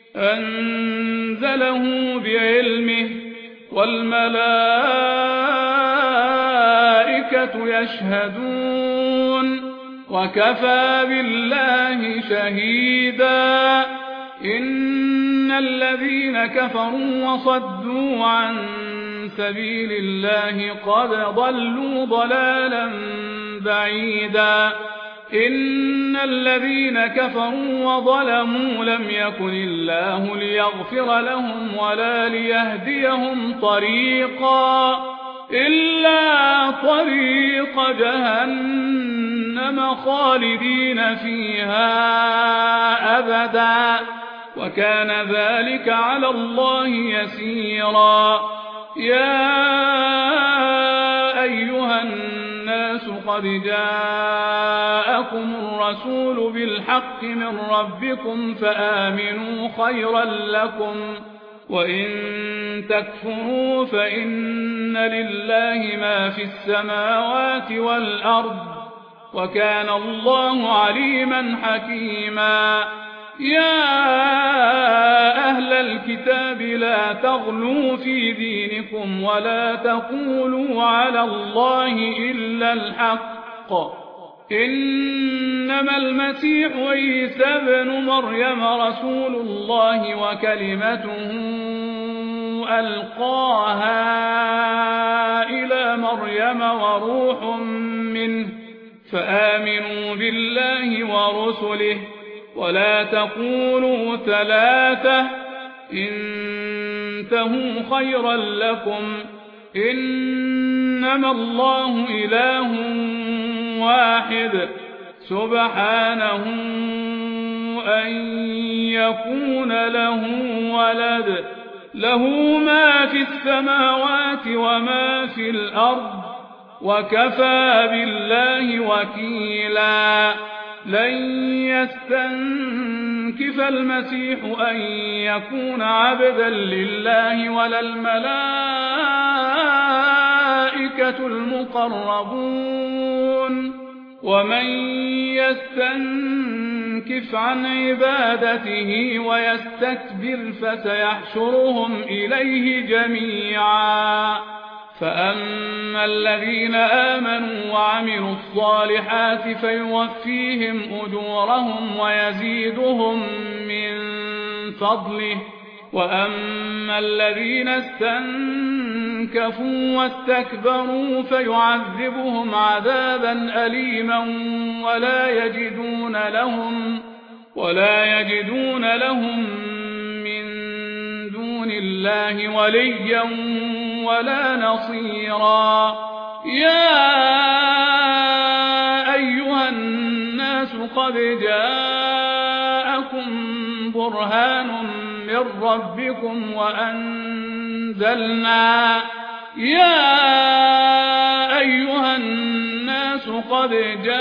أنزله بعلمه والملائكة يشهدون وكفى بالله شهيدا إن الذين كفروا وصدوا عن سبيل الله قد ضلوا ضلالا بعيدا إن الذين كفروا وظلموا لم يكن الله ليغفر لهم ولا ليهديهم طريقا إلا طريق جهنم خالدين فيها أبدا وكان ذلك على الله يسيرا يا أيها الناس قد جاءكم الرسول بالحق من ربكم فآمنوا خيرا لكم وإن تكفروا فإن لله ما في السماوات والأرض وكان الله عليما حكيما يا أهل الكتاب لا تغلوا في دينكم ولا تقولوا على الله إلا الحق إنما المسيح عيسى ابن مريم رسول الله وكلمته ألقاها إلى مريم وروح منه فآمنوا بالله ورسله ولا تقولوا ثلاثة انتهوا خيرا لكم إنما الله إله واحد سبحانه أن يكون له ولد له ما في السماوات وما في الأرض وكفى بالله وكيلا لن يستنكف المسيح أن يكون عبدا لله ولا الملائكة المقربون ومن يستنكف عن عبادته ويستكبر فسيحشرهم إليه جميعا فأما الذين آمنوا وعملوا الصالحات فيوفيهم أجورهم ويزيدهم من فضله وأما الذين استنكفوا واستكبروا فيعذبهم عذابا أليما ولا يجدون لهم ولا يجدون لهم من دون الله وليا ولا نصيرا يا أيها الناس قد جاءكم برهان من ربكم وأنزلنا يا أيها الناس قد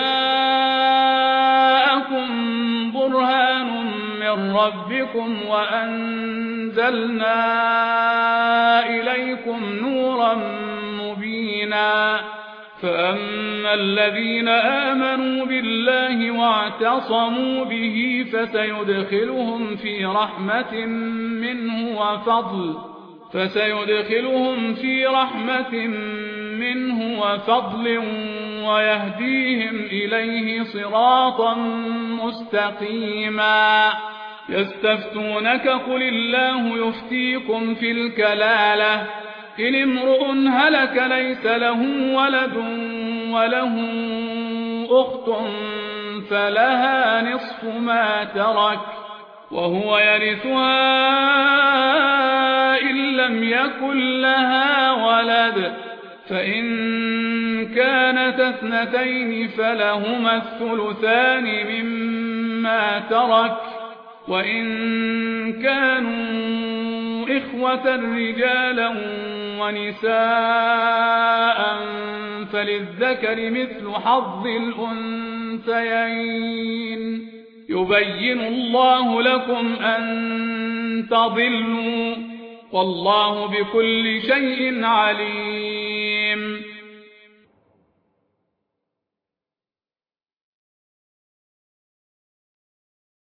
جاءكم برهان من ربكم وأنزلنا إليكم نورا مبينا فأما الذين آمنوا بالله واعتصموا به فسيدخلهم في رحمة منه وفضل فسيدخلهم في رحمة منه وفضل ويهديهم إليه صراطا مستقيما يستفتونك قل الله يفتيكم في الكلالة إن امرؤ هلك ليس له ولد وله أخت فلها نصف ما ترك وهو يرثها إن لم يكن لها ولد فإن كانت اثنتين فلهما الثلثان مما ترك وإن كانوا إخوة رجالا ونساء فللذكر مثل حظ الأنثيين يبين الله لكم أن تضلوا والله بكل شيء عليم